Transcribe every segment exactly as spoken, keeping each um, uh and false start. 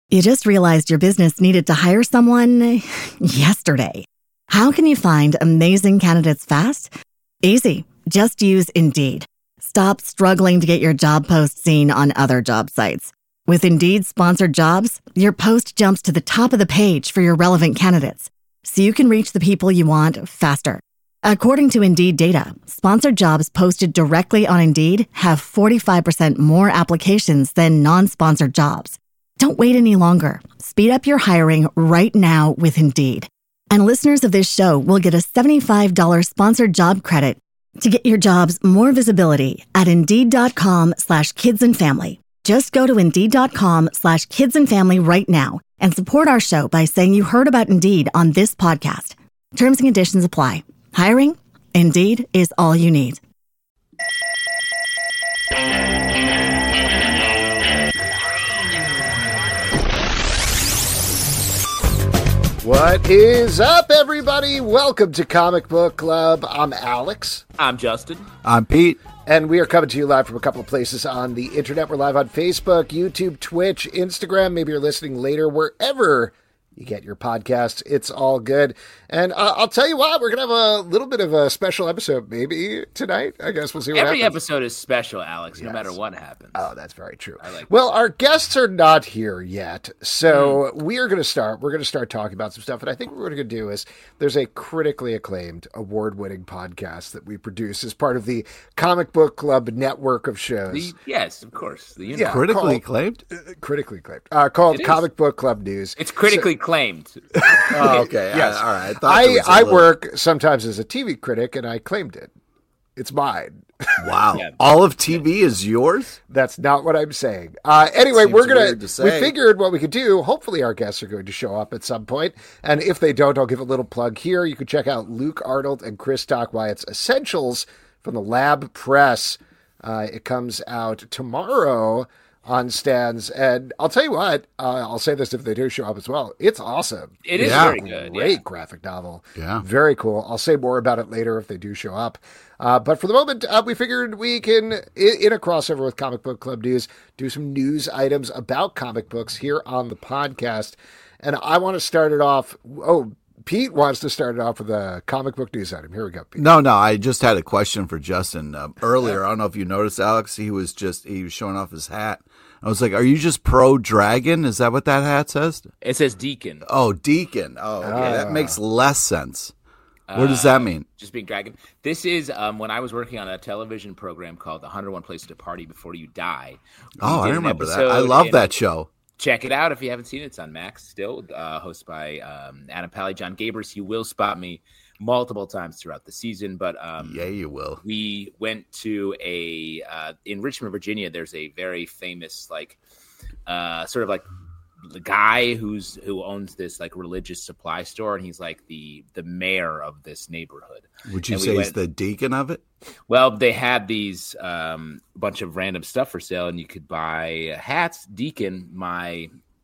You just realized your business needed to hire someone yesterday. How can you find amazing candidates fast? Easy. Just use Indeed. Stop struggling to get your job post seen on other job sites. With Indeed sponsored jobs, your post jumps to the top of the page for your relevant candidates, so you can reach the people you want faster. According to Indeed data, sponsored jobs posted directly on Indeed have forty-five percent more applications than non-sponsored jobs. Don't wait any longer. Speed up your hiring right now with Indeed. And listeners of this show will get a seventy-five dollars sponsored job credit to get your jobs more visibility at Indeed.com slash kids and family. Just go to Indeed.com slash kids and family right now and support our show by saying you heard about Indeed on this podcast. Terms and conditions apply. Hiring? Indeed is all you need. What is up, everybody? Welcome to Comic Book Club. I'm Alex. I'm Justin. I'm Pete. And we are coming to you live from a couple of places on the internet. We're live on Facebook, YouTube, Twitch, Instagram. Maybe you're listening later, wherever you get your podcasts. It's all good. And uh, I'll tell you what, we're going to have a little bit of a special episode maybe tonight. I guess we'll see what Every happens. episode is special, Alex, yes. no matter what happens. Oh, that's very true. I like well, our guests are not here yet. So mm. we are going to start. We're going to start talking about some stuff. And I think what we're going to do is there's a critically acclaimed, award-winning podcast that we produce as part of the Comic Book Club network of shows. The, yes, of course. The yeah, critically called, acclaimed? Uh, critically acclaimed. Uh, called Comic Book Club News. It's critically so, claimed. Oh, okay. Yes. I, all right. I, I, I work sometimes as a T V critic, and I claimed it. It's mine. Wow. Yeah. All of T V is yours? That's not what I'm saying. Uh, anyway, Seems we're going to to, we figured what we could do. Hopefully our guests are going to show up at some point. And if they don't, I'll give a little plug here. You can check out Luke Arnold and Chris Talk Wyatt's Essentials from the Lab Press. Uh, it comes out tomorrow on stands, and I'll tell you what, uh, I'll say this if they do show up as well. It's awesome. It is yeah. very good. Great yeah. graphic novel. Yeah. Very cool. I'll say more about it later if they do show up. Uh, but for the moment, uh, we figured we can, in, in a crossover with Comic Book Club News, do some news items about comic books here on the podcast. And I want to start it off. Oh, Pete wants to start it off with a comic book news item. Here we go, Pete. No, no, I just had a question for Justin. Um, earlier, I don't know if you noticed, Alex, he was just, he was showing off his hat. I was like, are you just pro-dragon? Is that what that hat says? It says Deacon. Oh, Deacon. Oh, okay. Uh, that makes less sense. What does uh, that mean? Just being dragon. This is um, when I was working on a television program called one oh one Places to Party Before You Die. Oh, I remember that. I love that show. Check it out if you haven't seen it. It's on Max still, uh, hosted by um, Adam Pally, John Gabers. You will spot me multiple times throughout the season, but um, yeah, you will. We went to a uh, in Richmond, Virginia. There's a very famous, like, uh, sort of like the guy who's who owns this like religious supply store, and he's like the the mayor of this neighborhood. Would you and say we he's went, the deacon of it? Well, they had these um, bunch of random stuff for sale, and you could buy hats. Deacon, my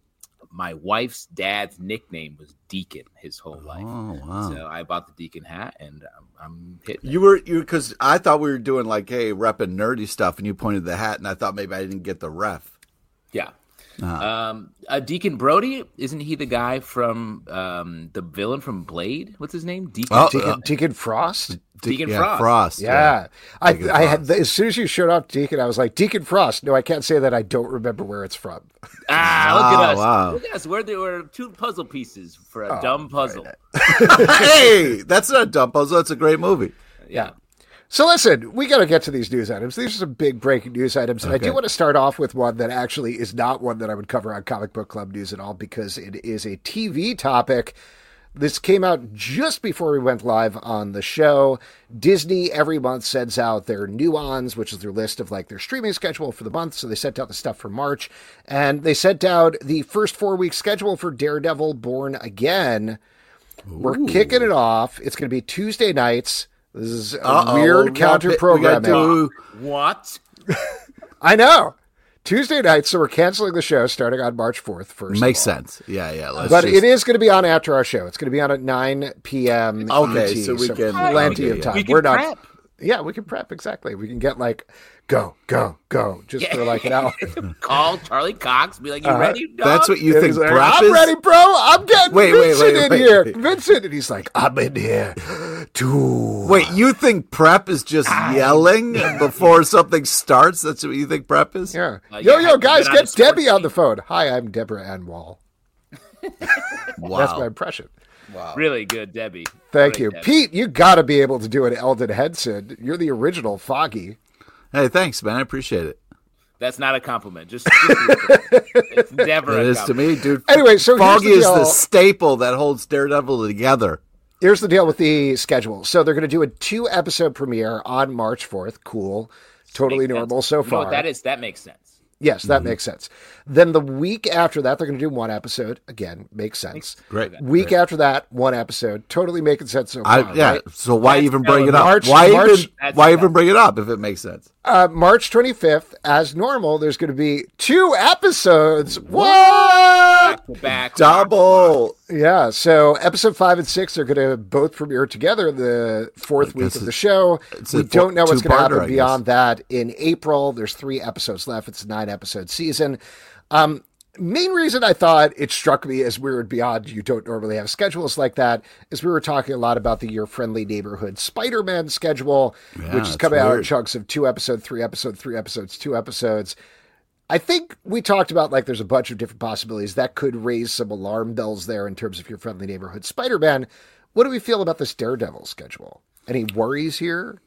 my wife's dad's nickname was Deacon his whole life. Oh, wow. So I bought the Deacon hat, and I'm, I'm hitting You it. were, you because I thought we were doing like, hey, repping nerdy stuff, and you pointed the hat, and I thought maybe I didn't get the ref. Yeah. Uh-huh. Um, uh, Deacon Brody, isn't he the guy from um, the villain from Blade? What's his name? Deacon. Oh, Deacon, uh, Deacon Frost? Deacon yeah, Frost. Frost. Yeah. yeah. I, Deacon I had, Frost. as soon as you showed up Deacon, I was like, Deacon Frost. No, I can't say that. I don't remember where it's from. Ah, look at Wow, us. wow. Look at us. We're, the, we're two puzzle pieces for a Oh, dumb puzzle. right. Hey, that's not a dumb puzzle. That's a great movie. Yeah. So listen, we got to get to these news items. These are some big breaking news items, and Okay. I do want to start off with one that actually is not one that I would cover on Comic Book Club News at all because it is a T V topic. This came out just before we went live on the show. Disney every month sends out their nuons, which is their list of like their streaming schedule for the month. So they sent out the stuff for March, and they sent out the first four week schedule for Daredevil Born Again. Ooh. We're kicking it off. It's going to be Tuesday nights. This is a Uh-oh, weird we gotta counter pick- we gotta programming. do- What? I know. Tuesday nights, so we're canceling the show starting on March fourth. First, Makes of all. sense. Yeah, yeah. Let's But just, it is going to be on after our show. It's going to be on at nine p.m. Okay, E T, so we can- plenty okay, of yeah. time. We can We're not. prep. Yeah, we can prep exactly. We can get like go, go, go, just Yeah. for like an hour. Call Charlie Cox, be like, "You Uh-huh. ready, dog?" That's what you And think he's like, prep I'm is? ready, bro. I'm getting Wait, wait, Vincent wait, in wait, here. wait. Vincent. And he's like, I'm in here too. Wait, you think prep is just yelling before something starts? That's what you think prep is? Yeah. Uh, yo, yeah, yo, I've guys, been on a get sports Debbie on team. the phone. Hi, I'm Deborah Anwall. Wow. That's my impression. wow. Really good, Debbie. Thank Great, you. Debbie. Pete, you got to be able to do an Eldon Henson. You're the original Foggy. Hey, thanks, man. I appreciate it. That's not a compliment. Just, just it's never It a is to compliment. me, dude. Anyway, so here's Foggy the is deal. the staple that holds Daredevil together. Here's the deal with the schedule. So they're going to do a two episode premiere on March fourth. Cool. Totally Makes normal sense. so You know far. what that is? That makes sense. Yes, that makes sense. Then the week after that, they're going to do one episode. Again, makes sense. Great. Week after that, one episode. Totally making sense so I, far. yeah. right? So why That's even bring it up? March- why March- even That's- why even bring it up if it makes sense? Uh, March twenty-fifth, as normal, there's going to be two episodes. What? Back to back. Double. Yeah, so episode five and six are going to both premiere together the fourth I week guess of the it- show. it's a We four- don't know what's going to two-parter, happen I beyond that in April. There's three episodes left. It's a nine episode season. Um, main reason I thought it struck me as weird beyond you don't normally have schedules like that is we were talking a lot about the Your Friendly Neighborhood Spider-Man schedule, Yeah, which is it's coming out in weird. chunks of two episode, three episode, three episodes, two episodes. I think we talked about like there's a bunch of different possibilities that could raise some alarm bells there in terms of Your Friendly Neighborhood Spider-Man. What do we feel about this Daredevil schedule? Any worries here?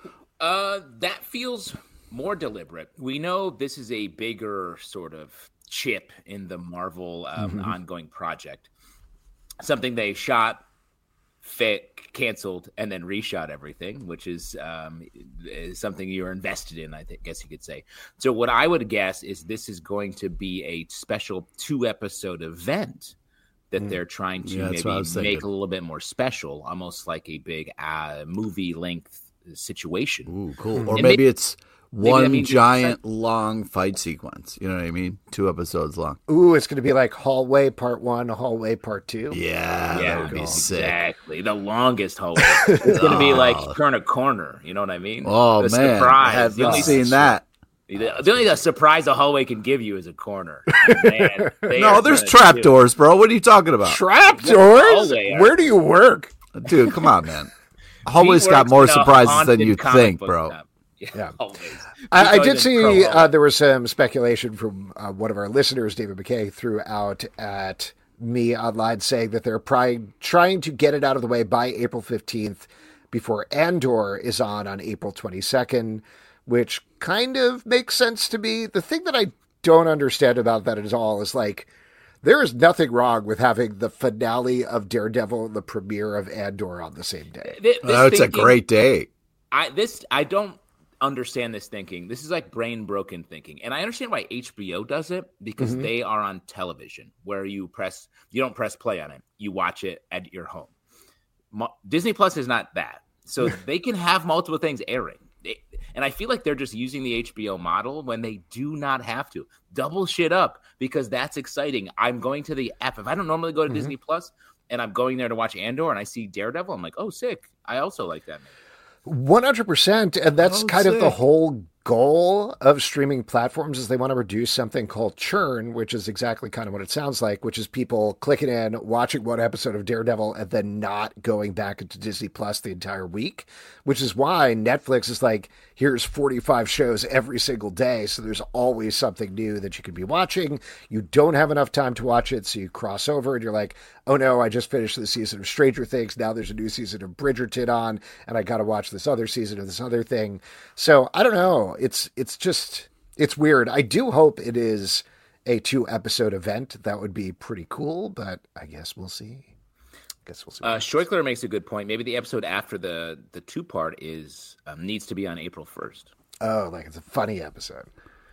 Uh, that feels more deliberate. We know this is a bigger sort of chip in the Marvel um, Mm-hmm. ongoing project. Something they shot, fit, canceled, and then reshot everything, which is um, is something you're invested in, I think, guess you could say. So what I would guess is this is going to be a special two episode event that they're trying to Yeah, that's what I maybe was make thinking. a little bit more special, almost like a big uh, movie length situation. Ooh, cool. Or And maybe may- it's that one means it's giant long fight sequence. You know what I mean? Two episodes long. Ooh, it's going to be like Hallway Part One, Hallway Part Two. Yeah, Yeah, that would be sick. exactly. The longest hallway. It's going to be like Oh. turn a corner. You know what I mean? Oh The man, I surprise. have The not only- seen that. The, the only the surprise a hallway can give you is a corner. Man, they No, are there's gonna trap do- doors, bro. What are you talking about, Trapdoors? Hallway, Where do you work? dude? Come on, man. He Hallway's got works more in a surprises than haunted you comic think, book bro. shop. Yeah, Yeah. always. I, I He's always did in see Pro uh, Hallway. there was some speculation from uh, one of our listeners, David McKay, threw out at me online saying that they're pri- trying to get it out of the way by April fifteenth before Andor is on on April twenty-second, which kind of makes sense to me. The thing that I don't understand about that at all is like, there is nothing wrong with having the finale of Daredevil and the premiere of Andor on the same day. Th- this Oh, it's a thinking- great day. I this I don't understand this thinking. This is like brain broken thinking, and I understand why H B O does it because Mm-hmm. they are on television where you press you don't press play on it, you watch it at your home. Mo- Disney Plus is not that, so they can have multiple things airing. They- and I feel like they're just using the H B O model when they do not have to. Double shit up because that's exciting. I'm going to the app if I don't normally go to Mm-hmm. Disney Plus and I'm going there to watch Andor and I see Daredevil. I'm like, oh, sick! I also like that. one hundred percent. And that's Oh, kind of the sick. whole goal of streaming platforms is they want to reduce something called churn, which is exactly kind of what it sounds like, which is people clicking in, watching one episode of Daredevil, and then not going back into Disney Plus the entire week, which is why Netflix is like, here's forty-five shows every single day. So there's always something new that you could be watching. You don't have enough time to watch it. So you cross over and you're like, oh no, I just finished the season of Stranger Things. Now there's a new season of Bridgerton on, and I got to watch this other season of this other thing. So I don't know. It's, it's just, it's weird. I do hope it is a two episode event. That would be pretty cool, but I guess we'll see. Guess we'll see. Uh, Schweikler makes a good point. Maybe the episode after the the two part is um, needs to be on April first. oh, like it's a funny episode.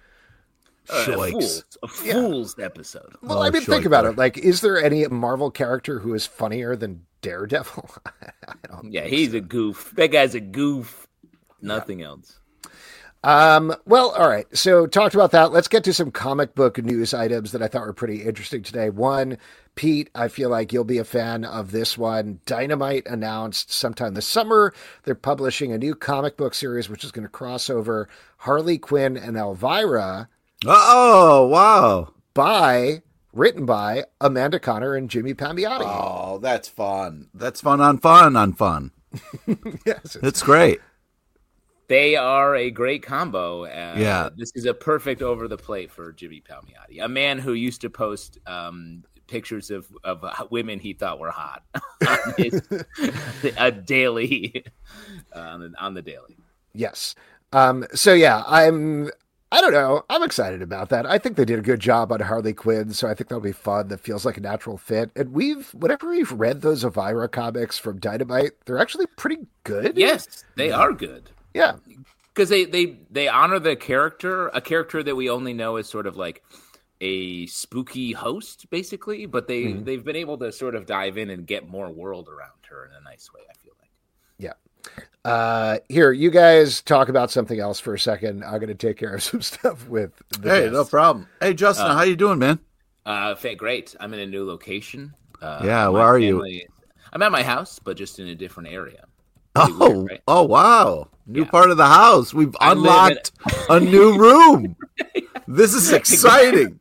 Uh, a Shwikes. fool's, a fool's episode. Well, Oh, I mean, sure, think about sure. it. Like, is there any Marvel character who is funnier than Daredevil? I don't Yeah, think he's so. a goof. That guy's a goof. Nothing else. Um, well, all right. So talked about that. Let's get to some comic book news items that I thought were pretty interesting today. One, Pete, I feel like you'll be a fan of this one. Dynamite announced sometime this summer they're publishing a new comic book series, which is going to cross over Harley Quinn and Elvira. Oh, wow. By, written by Amanda Conner and Jimmy Palmiotti. Oh, that's fun. That's fun on fun on fun. Yes. It's great. They are a great combo. Uh, Yeah. This is a perfect over the plate for Jimmy Palmiotti, a man who used to post um, pictures of, of women he thought were hot on his, a daily, uh, on, the, on the daily. Yes. Um, so, yeah, I'm, I don't know. I'm excited about that. I think they did a good job on Harley Quinn, so I think that'll be fun. That feels like a natural fit. And we've, whenever we've read those Elvira comics from Dynamite, they're actually pretty good. Yes, they are good. Yeah. Because they, they, they honor the character, a character that we only know as sort of like a spooky host, basically. But they, mm-hmm. they've been able to sort of dive in and get more world around her in a nice way, I feel like. Yeah. Uh, here, you guys talk about something else for a second. I'm going to take care of some stuff with the Hey, guests. no problem. Hey, Justin, uh, how you doing, man? Uh, great. I'm in a new location. Uh, yeah, where are family, you? I'm at my house, but just in a different area. Oh, weird, right? oh, wow. New Yeah. part of the house. We've I unlocked a new room. This is exciting.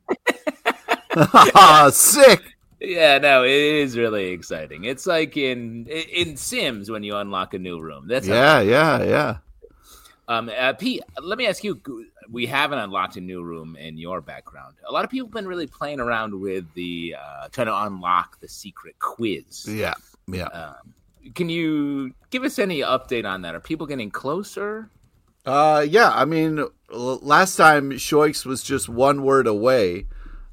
Sick. Yeah, no, it is really exciting. It's like in in Sims when you unlock a new room. That's yeah, yeah, yeah. Um, uh, Pete, let me ask you. We haven't unlocked a new room in your background. A lot of people have been really playing around with the uh, trying to unlock the secret quiz. Yeah, yeah. Um, can you give us any update on that? Are people getting closer? Uh, yeah. I mean, last time Shoix was just one word away.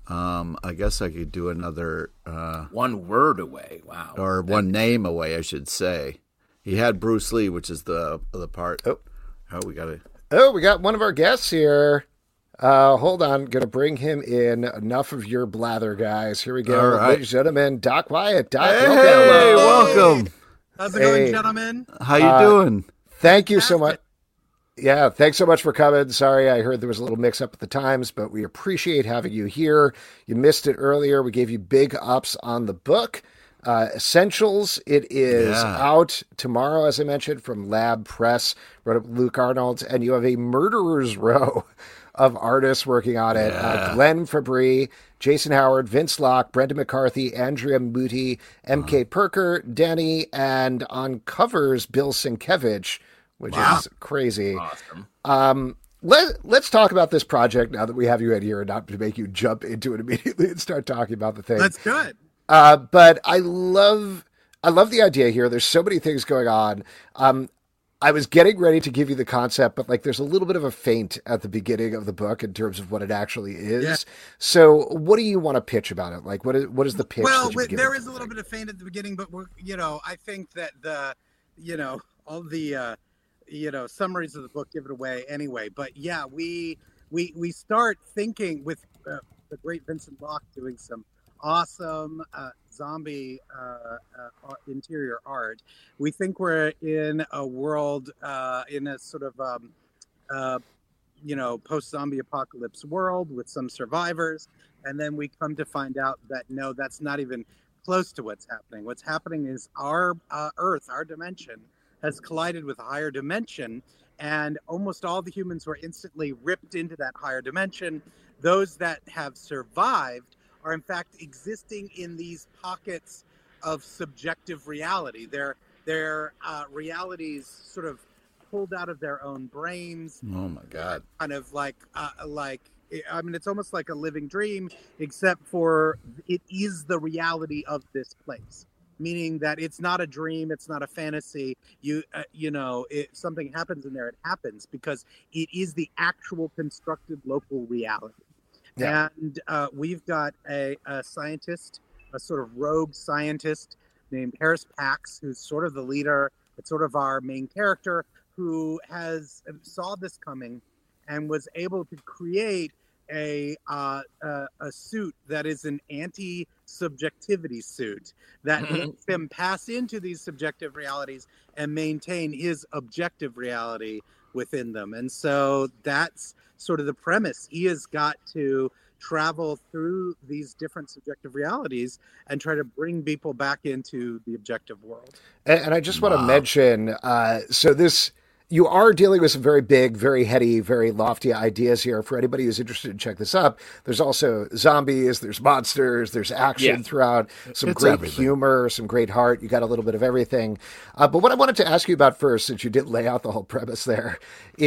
Um, I guess I could do another uh, one word away. Wow, or that, one name away, I should say. He had Bruce Lee, which is the the part. Oh, oh, we got it. Oh, we got one of our guests here. Uh, hold on, gonna bring him in. Enough of your blather, guys. Here we go, All right. ladies and gentlemen. Doc Wyatt. Doc, hey, welcome. welcome. How's it Hey. going, gentlemen? How you Uh, doing? Thank you so much. Yeah, thanks so much for coming. Sorry, I heard there was a little mix up at the times, but we appreciate having you here. You missed it earlier. We gave you big ups on the book. Uh, Essentials, it is Yeah. out tomorrow, as I mentioned, from Lab Press, wrote up Luke Arnold, and you have a murderer's row of artists working on it. Yeah. Uh, Glenn Fabry, Jason Howard, Vince Locke, Brendan McCarthy, Andrea Moody, M K Perker, Danny, and on covers, Bill Sienkiewicz, which Wow. is crazy. awesome. Um, let, let's talk about this project now that we have you in here and not to make you jump into it immediately and start talking about the thing. That's good. Uh, but I love, I love the idea here. There's so many things going on. Um, I was getting ready to give you the concept, but like there's a little bit of a feint at the beginning of the book in terms of what it actually is. Yeah. So what do you want to pitch about it? Like what is, what is the pitch? Well, that you wait, give there it? is a little bit of feint at the beginning, but we're, you know, I think that the, you know, all the, uh, you know, summaries of the book give it away anyway. But yeah, we we we start thinking with uh, the great Vincent Locke doing some awesome uh, zombie uh, uh, interior art. We think we're in a world, uh, in a sort of, um, uh, you know, post-zombie apocalypse world with some survivors. And then we come to find out that, no, that's not even close to what's happening. What's happening is our uh, Earth, our dimension, has collided with a higher dimension. And almost all the humans were instantly ripped into that higher dimension. Those that have survived are in fact existing in these pockets of subjective reality. Their their uh, realities sort of pulled out of their own brains, Oh my God. kind of like uh, like I mean, it's almost like a living dream, except for it is the reality of this place. Meaning that it's not a dream, it's not a fantasy. You uh, you know, if something happens in there, it happens because it is the actual constructed local reality. Yeah. And uh, we've got a, a scientist, a sort of rogue scientist named Harris Pax, who's sort of the leader. It's sort of our main character who has saw this coming and was able to create a uh, a, a suit that is an anti-subjectivity suit that lets him pass into these subjective realities and maintain his objective reality, within them. And so that's sort of the premise. He has got to travel through these different subjective realities and try to bring people back into the objective world. And, and I just want Wow. to mention, uh, so this, you are dealing with some very big, very heady, very lofty ideas here. For anybody who's interested in check this up, there's also zombies, there's monsters, there's action Yeah. throughout, some It's great everything. humor, some great heart. You got a little bit of everything. Uh, but what I wanted to ask you about first, since you did lay out the whole premise there,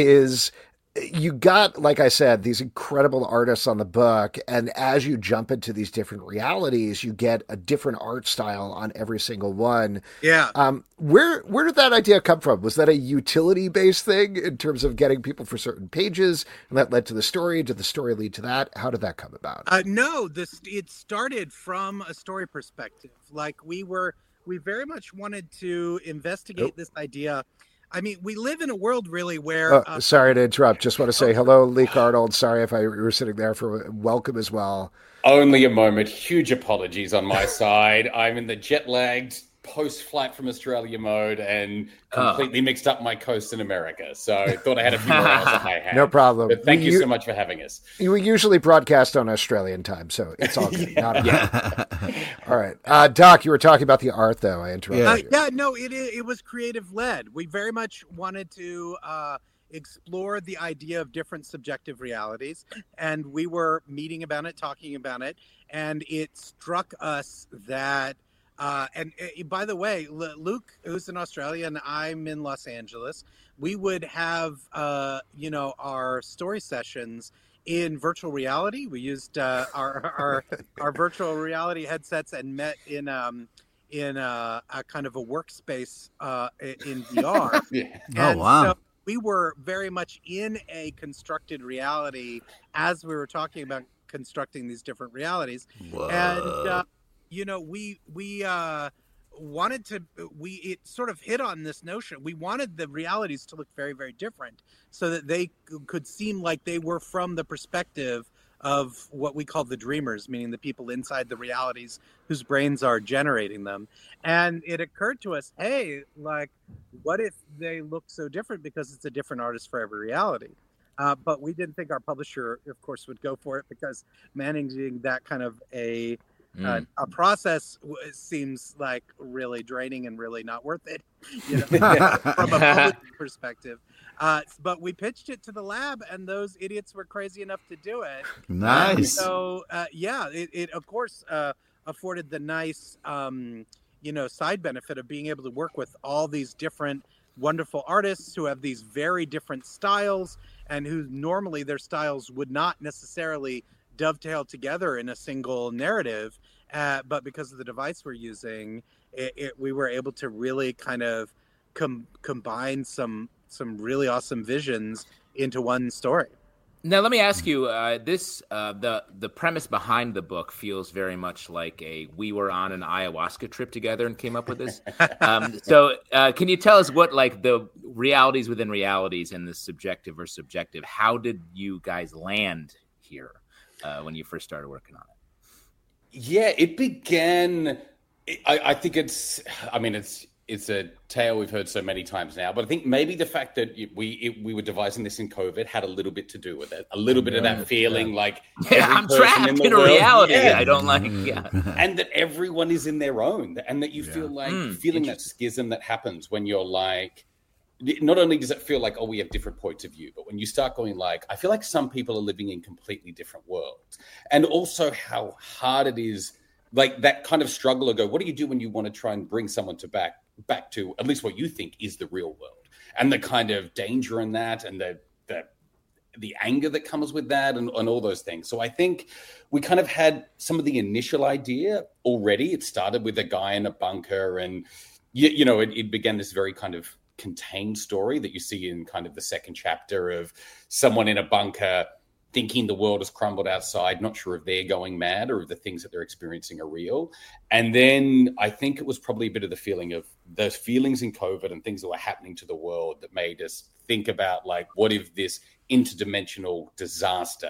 is you got, like I said, these incredible artists on the book. And as you jump into these different realities, you get a different art style on every single one. Yeah. Um, where where did that idea come from? Was that a utility-based thing in terms of getting people for certain pages, and that led to the story? Did the story lead to that? How did that come about? Uh, no, this it started from a story perspective. Like we were, we very much wanted to investigate Nope. this idea. I mean, we live in a world really where. Oh, uh, sorry to interrupt. Just want to say hello, Leek Arnold. Sorry if I were sitting there for welcome as well. Only a moment. Huge apologies on my side. I'm in the jet-lagged post-flight from Australia mode and completely Oh. mixed up my coast in America. So I thought I had a few more hours on my hands. No problem. But thank We you u- so much for having us. We usually broadcast on Australian time, so it's all good. Not a Yeah. All right. Uh, Doc, you were talking about the art, though. I interrupted Uh, you. yeah, no, it it it was creative led. We very much wanted to uh, explore the idea of different subjective realities, and we were meeting about it, talking about it, and it struck us that. Uh, and uh, by the way, L- Luke, who's in Australia, and I'm in Los Angeles, we would have, uh, you know, our story sessions in virtual reality. We used uh, our, our our virtual reality headsets and met in um, in a, a kind of a workspace uh, in V R. Yeah. Oh, And wow. so we were very much in a constructed reality as we were talking about constructing these different realities. Whoa. And uh, you know, we we uh, wanted to we it sort of hit on this notion. We wanted the realities to look very, very different, so that they c- could seem like they were from the perspective of what we call the dreamers, meaning the people inside the realities whose brains are generating them. And it occurred to us, hey, like, what if they look so different because it's a different artist for every reality? Uh, but we didn't think our publisher, of course, would go for it, because managing that kind of a uh, a process w- seems like really draining and really not worth it, you know, from a public perspective. Uh, but we pitched it to the lab, and those idiots were crazy enough to do it. Nice. So uh, yeah, it, it of course uh, afforded the nice, um, you know, side benefit of being able to work with all these different wonderful artists who have these very different styles, and who normally their styles would not necessarily dovetail together in a single narrative. Uh, but because of the device we're using, it, it, we were able to really kind of com- combine some some really awesome visions into one story. Now, let me ask you, uh, this uh, the the premise behind the book feels very much like a we were on an ayahuasca trip together and came up with this. Um, so, uh, can you tell us what, like, the realities within realities and the subjective or subjective? How did you guys land here uh, when you first started working on it? Yeah, it began. I, I think it's. I mean, it's it's a tale we've heard so many times now. But I think maybe the fact that we it, we were devising this in COVID had a little bit to do with it. A little bit of that feeling, like Yeah, every I'm person trapped in, in, the a world- reality Yeah. I don't like. Yeah. and that everyone is in their own, and that you feel like Mm, feeling that schism that happens when you're like, not only does it feel like, oh, we have different points of view, but when you start going like, I feel like some people are living in completely different worlds, and also how hard it is, like that kind of struggle of go, what do you do when you want to try and bring someone to back back to at least what you think is the real world, and the kind of danger in that, and the the the anger that comes with that, and, and all those things. So I think we kind of had some of the initial idea already. It started with a guy in a bunker, and you, you know, it, it began this very kind of contained story that you see in kind of the second chapter of someone in a bunker thinking the world has crumbled outside, not sure if they're going mad or if the things that they're experiencing are real. And then I think it was probably a bit of the feeling of those feelings in COVID and things that were happening to the world that made us think about, like, what if this interdimensional disaster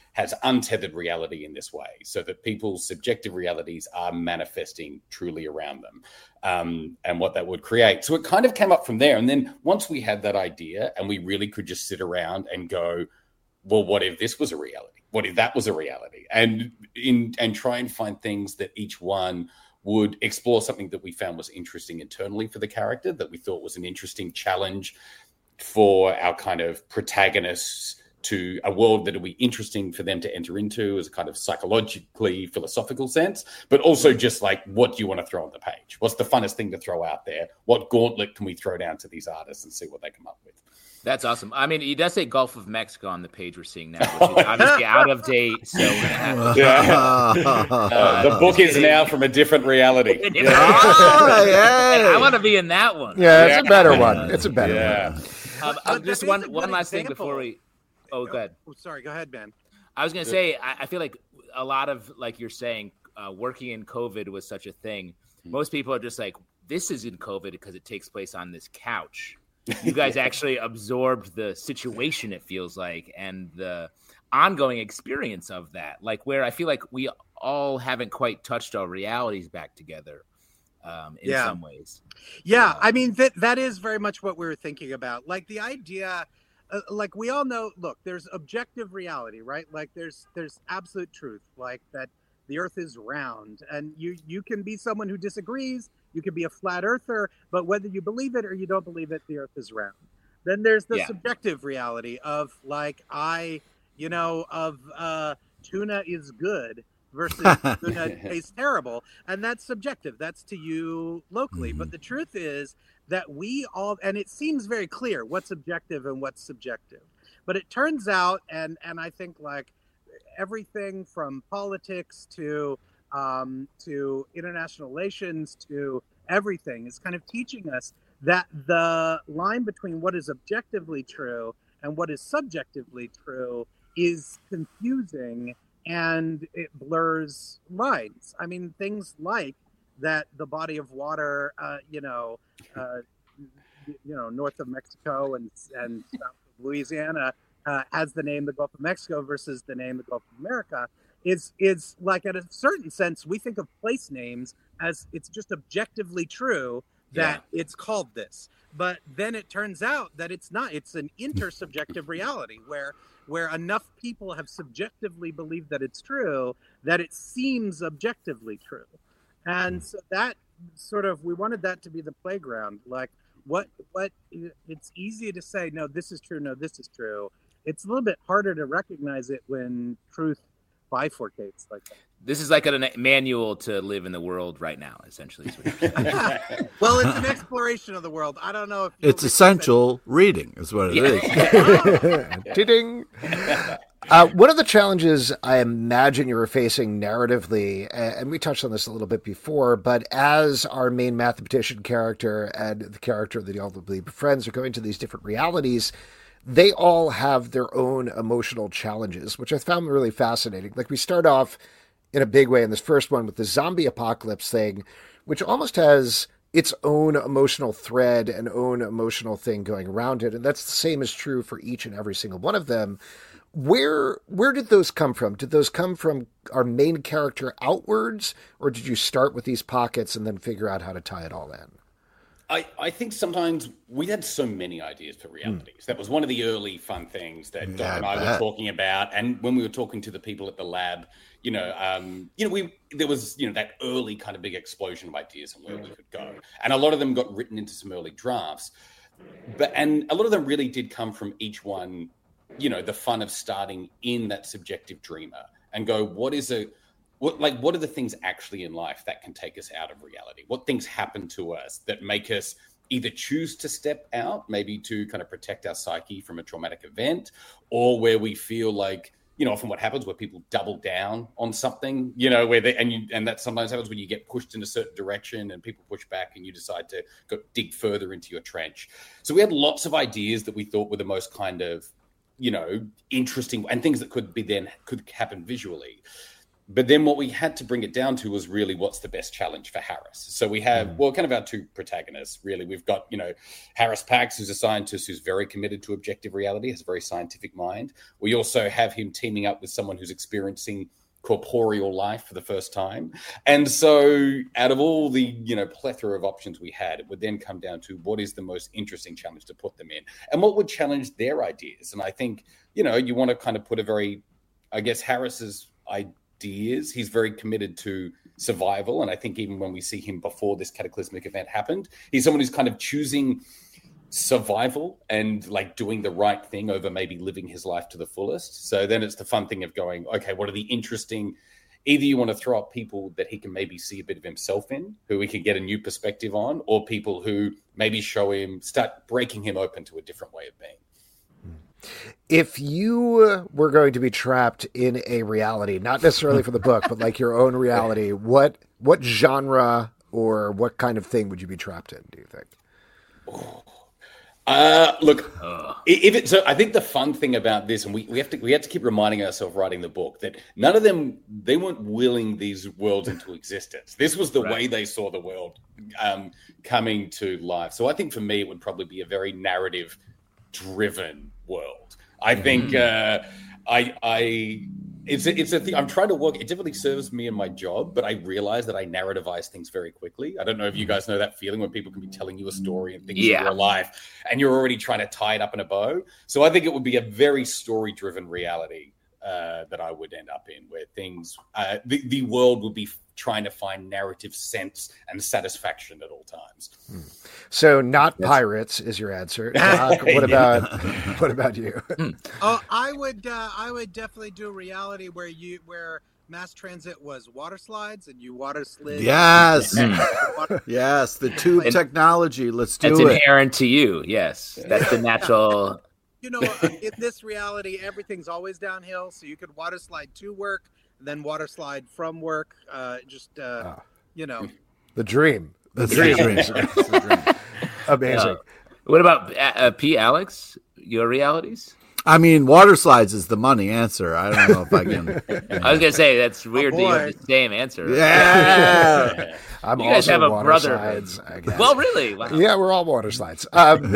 has untethered reality in this way, so that people's subjective realities are manifesting truly around them, um, and what that would create. So it kind of came up from there. And then once we had that idea and we really could just sit around and go, well, what if this was a reality? What if that was a reality? And in and try and find things that each one would explore something that we found was interesting internally for the character, that we thought was an interesting challenge for our kind of protagonists, to a world that would be interesting for them to enter into as a kind of psychologically philosophical sense, but also just like, what do you want to throw on the page? What's the funnest thing to throw out there? What gauntlet can we throw down to these artists and see what they come up with? That's awesome. I mean, he does say Gulf of Mexico on the page we're seeing now, which is obviously out of date. So we're gonna have to... yeah. uh, the book is now from a different reality. oh, yeah. And I want to be in that one. Yeah, it's yeah. a better one. It's a better yeah. one. Um, um, just one one last example. thing before we. Oh, go ahead. Oh, sorry, go ahead, Ben. I was going to say, I, I feel like a lot of, like you're saying, uh, working in COVID was such a thing. Most people are just like, this is in COVID because it takes place on this couch. You guys actually absorbed the situation, it feels like, and the ongoing experience of that. Like, where I feel like we all haven't quite touched our realities back together um, in yeah. some ways. Yeah, uh, I mean, that that is very much what we were thinking about. Like, the idea... Uh, like we all know, look, there's objective reality, right? Like there's there's absolute truth, like that the earth is round, and you you can be someone who disagrees, you can be a flat earther, but whether you believe it or you don't believe it, the earth is round. Then there's the yeah. subjective reality of like, I, you know, of uh, tuna is good versus tuna tastes terrible. And that's subjective. That's to you locally. Mm-hmm. But the truth is that we all, and it seems very clear what's objective and what's subjective. But it turns out, and and I think like everything from politics to um, to international relations to everything is kind of teaching us that the line between what is objectively true and what is subjectively true is confusing, and it blurs lines. I mean, things like that the body of water, uh, you know, uh, you know, north of Mexico and and south of Louisiana uh, has the name the Gulf of Mexico versus the name the Gulf of America. Is is like, at a certain sense, we think of place names as it's just objectively true that yeah. it's called this. But then it turns out that it's not. It's an intersubjective reality where where enough people have subjectively believed that it's true that it seems objectively true. And so that sort of, we wanted that to be the playground. Like, what what it's easy to say, no, this is true, no, this is true. It's a little bit harder to recognize it when truth bifurcates like that. This is like a manual to live in the world right now, essentially. Is what you're saying. Well, it's an exploration of the world. I don't know if it's essential reading, is what it yeah. is. Ding. Uh, one of the challenges I imagine you were facing narratively, and we touched on this a little bit before, but as our main mathematician character and the character that he ultimately befriends are going to these different realities, they all have their own emotional challenges, which I found really fascinating. Like, we start off in a big way in this first one with the zombie apocalypse thing, which almost has its own emotional thread and own emotional thing going around it. And that's the same is true for each and every single one of them. Where where did those come from? Did those come from our main character outwards, or did you start with these pockets and then figure out how to tie it all in? I, I think sometimes we had so many ideas for realities. Mm. That was one of the early fun things that Doc yeah, and I, I were talking about. And when we were talking to the people at the lab, you know, um, you know, we there was, you know, that early kind of big explosion of ideas and where we could go. And a lot of them got written into some early drafts. But and a lot of them really did come from each one, you know, the fun of starting in that subjective dreamer and go, what is a What like what are the things actually in life that can take us out of reality? What things happen to us that make us either choose to step out, maybe to kind of protect our psyche from a traumatic event, or where we feel like, you know, often what happens where people double down on something, you know, where they and you and that sometimes happens when you get pushed in a certain direction and people push back and you decide to go dig further into your trench. So we had lots of ideas that we thought were the most kind of, you know, interesting and things that could be then could happen visually. but then what we had to bring it down to was really what's the best challenge for Harris. So we have, mm. well, kind of our two protagonists, really. We've got, you know, Harris Pax, who's a scientist who's very committed to objective reality, has a very scientific mind. We also have him teaming up with someone who's experiencing corporeal life for the first time. And so out of all the, you know, plethora of options we had, it would then come down to what is the most interesting challenge to put them in and what would challenge their ideas. And I think, you know, you want to kind of put a very, I guess, Harris's ideas, he's very committed to survival. And I think even when we see him before this cataclysmic event happened, he's someone who's kind of choosing survival and like doing the right thing over maybe living his life to the fullest. So then it's the fun thing of going, okay, what are the interesting, either you want to throw up people that he can maybe see a bit of himself in, who we can get a new perspective on, or people who maybe show him, start breaking him open to a different way of being. If you were going to be trapped in a reality, not necessarily for the book, but like your own reality, what what genre or what kind of thing would you be trapped in, do you think? Oh. Uh, look, if it, so I think the fun thing about this, and we, we have to we have to keep reminding ourselves writing the book that none of them, they weren't willing these worlds into existence. This was the right. way they saw the world um, coming to life. So I think for me, it would probably be a very narrative driven world. I think mm. uh, I I it's a, it's a thing I'm trying to work. It definitely serves me in my job, but I realize that I narrativize things very quickly. I don't know if you guys know that feeling when people can be telling you a story and things yeah. in real life, and you're already trying to tie it up in a bow. So I think it would be a very story driven reality uh, that I would end up in, where things uh, the the world would be trying to find narrative sense and satisfaction at all times. Hmm. So not That's... pirates is your answer. Doc, what about what about you? Oh, I would uh, I would definitely do a reality where you where mass transit was water slides and you water slid. Yes, water... yes, the tube and technology. Let's do That's it. It's inherent to you. Yes, that's the natural. You know, in this reality, everything's always downhill, so you could water slide to work, then water slide from work. Uh, just, uh, oh. you know. The dream. The dream. The dream. Amazing. Uh, what about uh, P. Alex? Your realities? I mean, water slides is the money answer. I don't know if I can. I was going to say, that's weird oh, that you have the same answer. Yeah. I'm you guys also have a water brother. slides, I guess. Well, really? Wow. Yeah, we're all water slides. Um,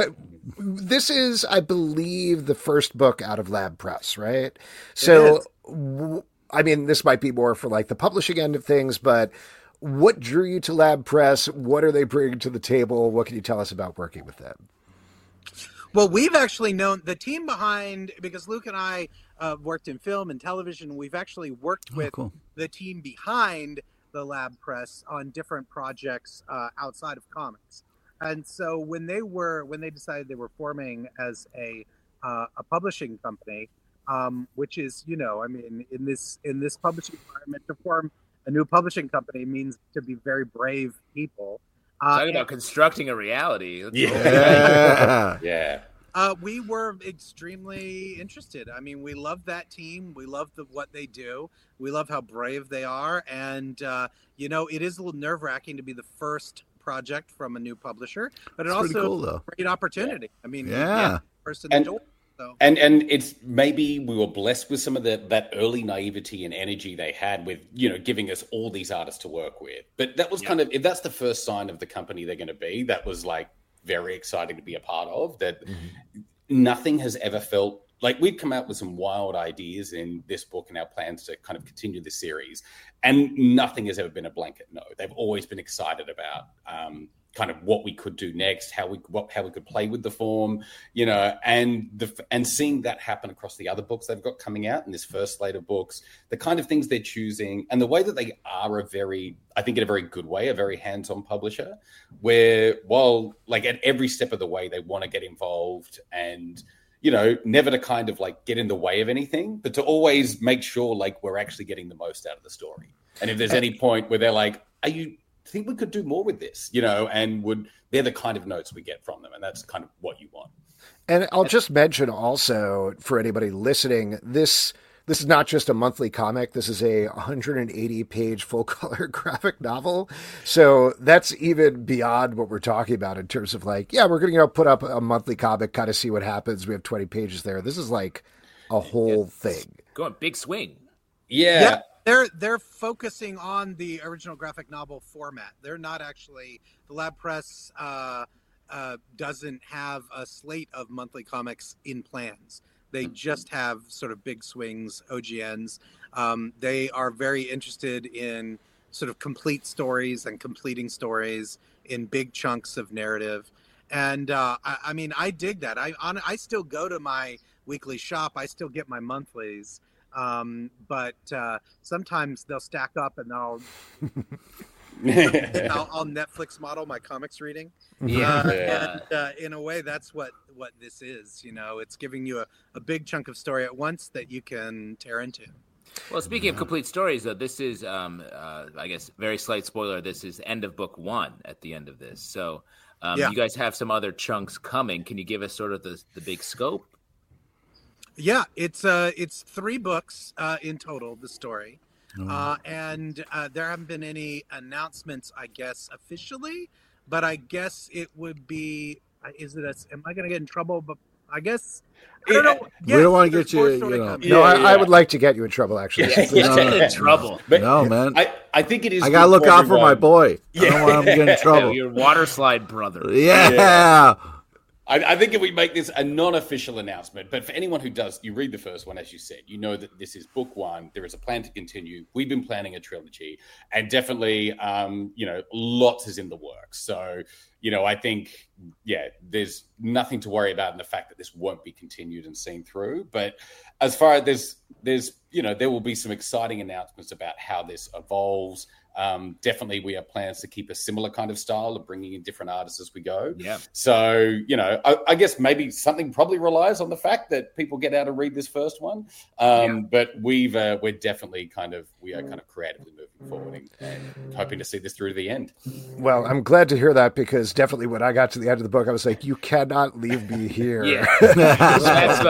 this is, I believe, the first book out of Lab Press, right? So, w- I mean, this might be more for like the publishing end of things, but what drew you to Lab Press? What are they bringing to the table? What can you tell us about working with them? Well, we've actually known the team behind, because Luke and I uh, worked in film and television. We've actually worked with oh, cool. the team behind the Lab Press on different projects uh, outside of comics. And so when they were, when they decided they were forming as a uh, a publishing company, um, which is, you know, I mean, in this in this publishing environment, to form a new publishing company means to be very brave people. Uh, Talking about constructing a reality. That's yeah. yeah. Uh, we were extremely interested. I mean, we love that team. We love the, what they do. We love how brave they are. And, uh, you know, it is a little nerve-wracking to be the first project from a new publisher, but it That's also cool, a great opportunity. Yeah. I mean, yeah. yeah first in the and, door. So. And and it's maybe we were blessed with some of the, that early naivety and energy they had with, you know, giving us all these artists to work with. But that was yeah. kind of, if that's the first sign of the company they're going to be, that was like very exciting to be a part of. That mm-hmm. nothing has ever felt like we've come out with some wild ideas in this book and our plans to kind of continue the series. And nothing has ever been a blanket no. They've always been excited about um, kind of what we could do next, how we what, how we could play with the form, you know, and the and seeing that happen across the other books they've got coming out in this first slate of books, the kind of things they're choosing and the way that they are a very, I think in a very good way, a very hands-on publisher, where while like at every step of the way they want to get involved and, you know, never to kind of like get in the way of anything, but to always make sure like we're actually getting the most out of the story. And if there's any point where they're like, are you think we could do more with this, you know, and would they're the kind of notes we get from them. And that's kind of what you want. And I'll just mention also for anybody listening, this, this is not just a monthly comic. This is a one hundred eighty page full color graphic novel. So that's even beyond what we're talking about in terms of like, yeah, we're going to, you know, put up a monthly comic, kind of see what happens. We have twenty pages there. This is like a whole it's thing. Going big swing. Yeah. yeah. they're they're focusing on the original graphic novel format. They're not actually the Lab Press uh, uh, doesn't have a slate of monthly comics in plans. They just have sort of big swings, O G Ns. Um, they are very interested in sort of complete stories and completing stories in big chunks of narrative. And uh, I, I mean, I dig that. I on, I still go to my weekly shop. I still get my monthlies. Um, but uh, sometimes they'll stack up and I'll, I'll, I'll Netflix model my comics reading. Yeah. Uh, Yeah. And uh, in a way, that's what, what this is. You know, it's giving you a, a big chunk of story at once that you can tear into. Well, speaking of complete stories, though, this is, um, uh, I guess, very slight spoiler. This is end of book one at the end of this. So um, Yeah. you guys have some other chunks coming. Can you give us sort of the, the big scope? Yeah, it's uh, it's three books uh, in total, the story. Uh, and uh, there haven't been any announcements, I guess, officially, but I guess it would be, is it a, am I going to get in trouble? But I guess, I don't know. We don't wanna there's get you, more you story know- coming. No, Yeah, I, I yeah. would like to get you in trouble, actually. Yeah. So please He's do. getting in trouble. But No, man. I, I think it is. I gotta good look for out for my everyone. boy. I Yeah. don't want him to get in trouble. Your water slide brother. Yeah. Yeah. I, I think if we make this a non-official announcement, but for anyone who does, you read the first one, as you said, you know that this is book one. There is a plan to continue. We've been planning a trilogy, and definitely, um, you know, lots is in the works. So, you know, I think, yeah, there's nothing to worry about in the fact that this won't be continued and seen through. But as far as there's, there's, you know, there will be some exciting announcements about how this evolves. Um, definitely, we have plans to keep a similar kind of style of bringing in different artists as we go. Yeah. So, you know, I, I guess maybe something probably relies on the fact that people get out and read this first one. Um, Yeah. But we've uh, we're definitely kind of we are kind of creatively moving forward and, and hoping to see this through to the end. Well, I'm glad to hear that because definitely when I got to the end of the book, I was like, you cannot leave me here. Yeah. That's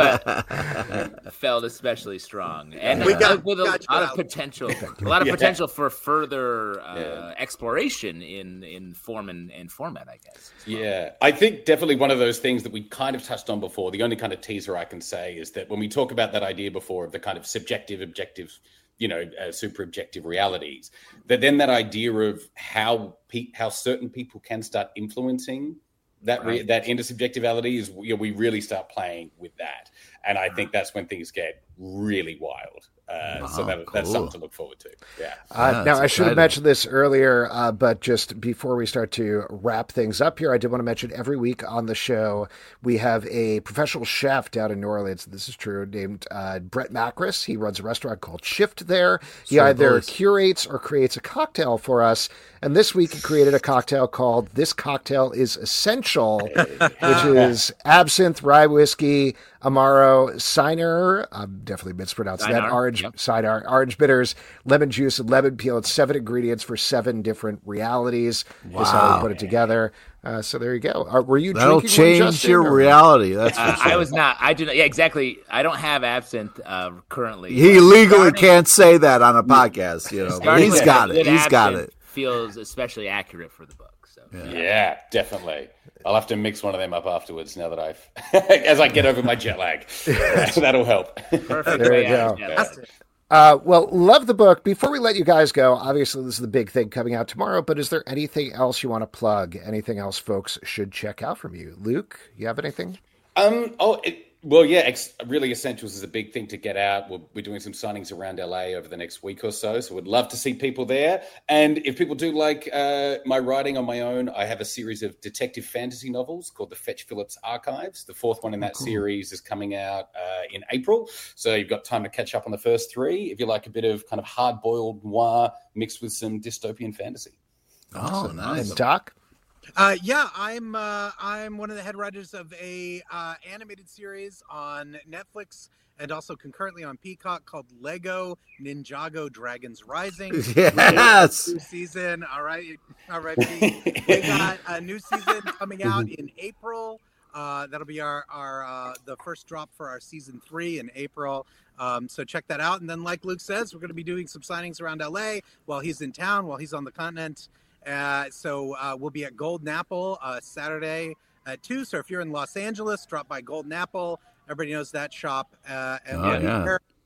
what felt especially strong. And We uh, got- with a got you lot of out. potential, a lot of Yeah. potential for further uh, Yeah. exploration in, in form and, and format, I guess. as well. Yeah, I think definitely one of those things that we kind of touched on before. The only kind of teaser I can say is that when we talk about that idea before of the kind of subjective, objective, you know, uh, super objective realities, that then that idea of how pe- how certain people can start influencing that re- Right. that intersubjectivity is, you know, we really start playing with that, and I think that's when things get really wild. Uh, so Wow, that, that's cool. something to look forward to. Yeah. Uh, Yeah, now, it's I should have exciting. mentioned this earlier, uh, but just before we start to wrap things up here, I did want to mention every week on the show, we have a professional chef down in New Orleans. This is true, named uh, Brett Macris. He runs a restaurant called Shift there. He Sure either does. curates or creates a cocktail for us. And this week he created a cocktail called This Cocktail is Essential, which is absinthe, rye whiskey, Amaro, Cynar, I'm definitely mispronouncing that, Cynar, orange, yep. Cynar, orange bitters, lemon juice, and lemon peel. It's seven ingredients for seven different realities. Is how Wow. we put it together. Uh, so there you go. Are, were you That'll drinking one, change Justin, your or- reality. That's for Uh, sure. I was not. I do not. Yeah, exactly. I don't have absinthe uh, currently. He legally Starting- can't say that on a podcast, you know. But starting he's with got a it. good He's got absinthe it. Feels especially accurate for the book. So Yeah, definitely. I'll have to mix one of them up afterwards now that I've, as I get over my jet lag. That'll help. perfect. There way you out of go. jet lag. Fantastic. Uh, well, love the book. Before we let you guys go, obviously this is the big thing coming out tomorrow, but is there anything else you want to plug? Anything else folks should check out from you? Luke, you have anything? Um. Oh, it, well, yeah. Ex- really, Essentials is a big thing to get out. We're, we're doing some signings around L A over the next week or so, so we'd love to see people there. And if people do like uh, my writing on my own, I have a series of detective fantasy novels called the Fetch Phillips Archives. The fourth one in that series is coming out uh, in April, so you've got time to catch up on the first three if you like a bit of kind of hard-boiled noir mixed with some dystopian fantasy. Oh, nice. And Doc? Uh, yeah, I'm uh, I'm one of the head writers of a uh, animated series on Netflix and also concurrently on Peacock called Lego Ninjago Dragons Rising. Yes. New season. All right, all right. Pete. We got a new season coming out in April. Uh, that'll be our our uh, the first drop for our season three in April. Um, so check that out. And then, like Luke says, we're going to be doing some signings around L A while he's in town, while he's on the continent. Uh, so uh, we'll be at Golden Apple uh, Saturday at two. So if you're in Los Angeles, drop by Golden Apple. Everybody knows that shop. Uh, and Oh, we'll be yeah. there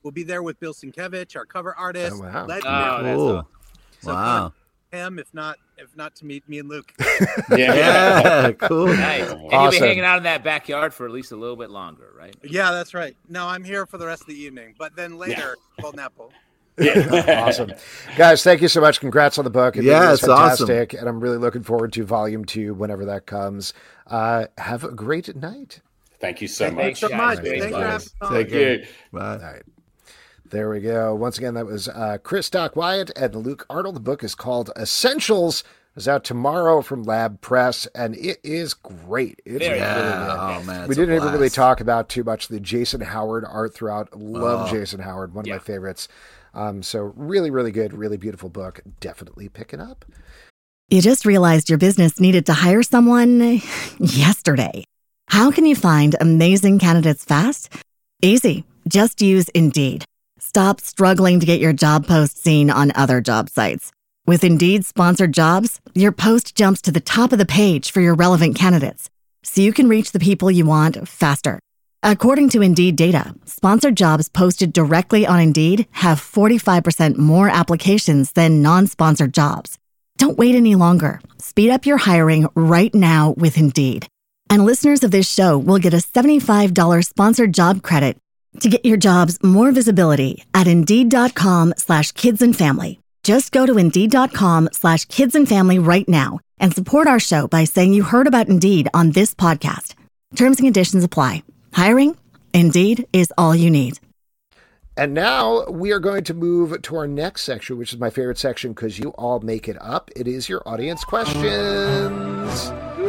We'll be there with Bill Sienkiewicz, our cover artist. Oh, wow. Legendary. Oh, that's Cool. awesome. So Wow. him, if not, if not to meet me and Luke. Yeah, cool. Nice. And you'll Awesome. be hanging out in that backyard for at least a little bit longer, right? Yeah, that's right. No, I'm here for the rest of the evening, but then later, Golden Apple. Awesome. Guys, thank you so much. Congrats on the book. It Yeah, really is it's awesome. fantastic. And I'm really looking forward to volume two whenever that comes. Uh, have a great night. Thank you so Thanks, much. so guys. much. Great Thanks for class. having me on. Take care. Yeah. Bye. All right. There we go. Once again, that was uh, Chris Doc Wyatt and Luke Arnold. The book is called Essentials. It's out tomorrow from Lab Press, and it is great. It's Very really good. good. Yeah. Oh, man. We it's a didn't even really blast. talk about too much the Jason Howard art throughout. Love Oh. Jason Howard, one of Yeah. my favorites. Um, so really, really good, really beautiful book. Definitely pick it up. You just realized your business needed to hire someone yesterday. How can you find amazing candidates fast? Easy. Just use Indeed. Stop struggling to get your job post seen on other job sites. With Indeed sponsored jobs, your post jumps to the top of the page for your relevant candidates, so you can reach the people you want faster. According to Indeed data, sponsored jobs posted directly on Indeed have forty-five percent more applications than non-sponsored jobs. Don't wait any longer. Speed up your hiring right now with Indeed. And listeners of this show will get a seventy-five dollars sponsored job credit to get your jobs more visibility at Indeed.com slash kids and family. Just go to Indeed.com slash kids and family right now and support our show by saying you heard about Indeed on this podcast. Terms and conditions apply. Hiring? Indeed is all you need. And now we are going to move to our next section, which is my favorite section because you all make it up. It is your audience questions.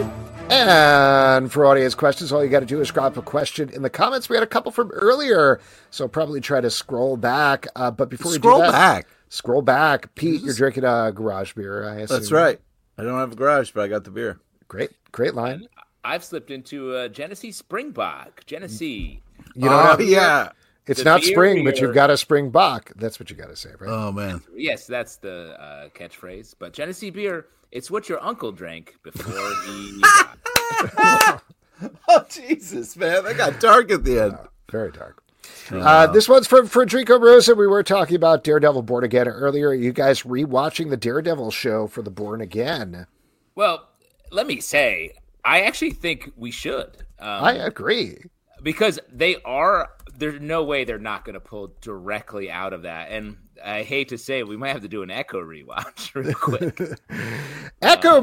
And for audience questions, all you got to do is drop a question in the comments. We had a couple from earlier, so probably try to scroll back. Uh, but before we Scroll do that, back. scroll back. Pete, you're drinking a garage beer, I assume. That's right. I don't have a garage, but I got the beer. Great, great line. I've slipped into uh, Genesee Springbok. Genesee. You don't oh, have yeah. It's The not beer spring, but beer. you've got a spring Bach. That's what you got to say, right? Oh, man. Yes, that's the uh, catchphrase. But Genesee beer, it's what your uncle drank before he died. Oh, Jesus, man. That got dark at the end. Very dark. Uh, this one's from Frederico Rosa. We were talking about Daredevil Born Again earlier. Are you guys rewatching the Daredevil show for the Born Again? Well, let me say, I actually think we should. Um, I agree. because they are, there's no way they're not going to pull directly out of that. And I hate to say it, we might have to do an Echo rewatch real quick. Echo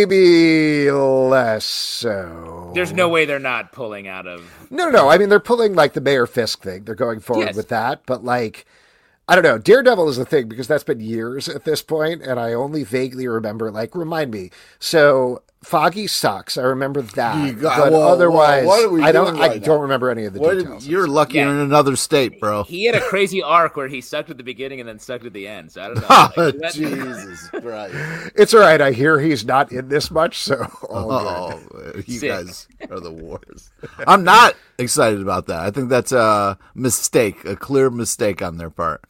maybe less so. There's no way they're not pulling out of. No, no, no. I mean, they're pulling like the Mayor Fisk thing. They're going forward Yes. with that. But like, I don't know. Daredevil is the thing because that's been years at this point, and I only vaguely remember. Like, remind me. So Foggy sucks. I remember that. You got- but whoa, whoa, otherwise, what are we I don't. doing I right don't now? remember any of the What, details. you're lucky Yeah. you're in another state, bro. He had a crazy arc where he sucked at the beginning and then sucked at the end. So I don't know. Oh, Like, that- Jesus Christ. It's all right. I hear he's not in this much, so all good. Oh, you Sick. guys are the worst. I'm not excited about that. I think that's a mistake, a clear mistake on their part.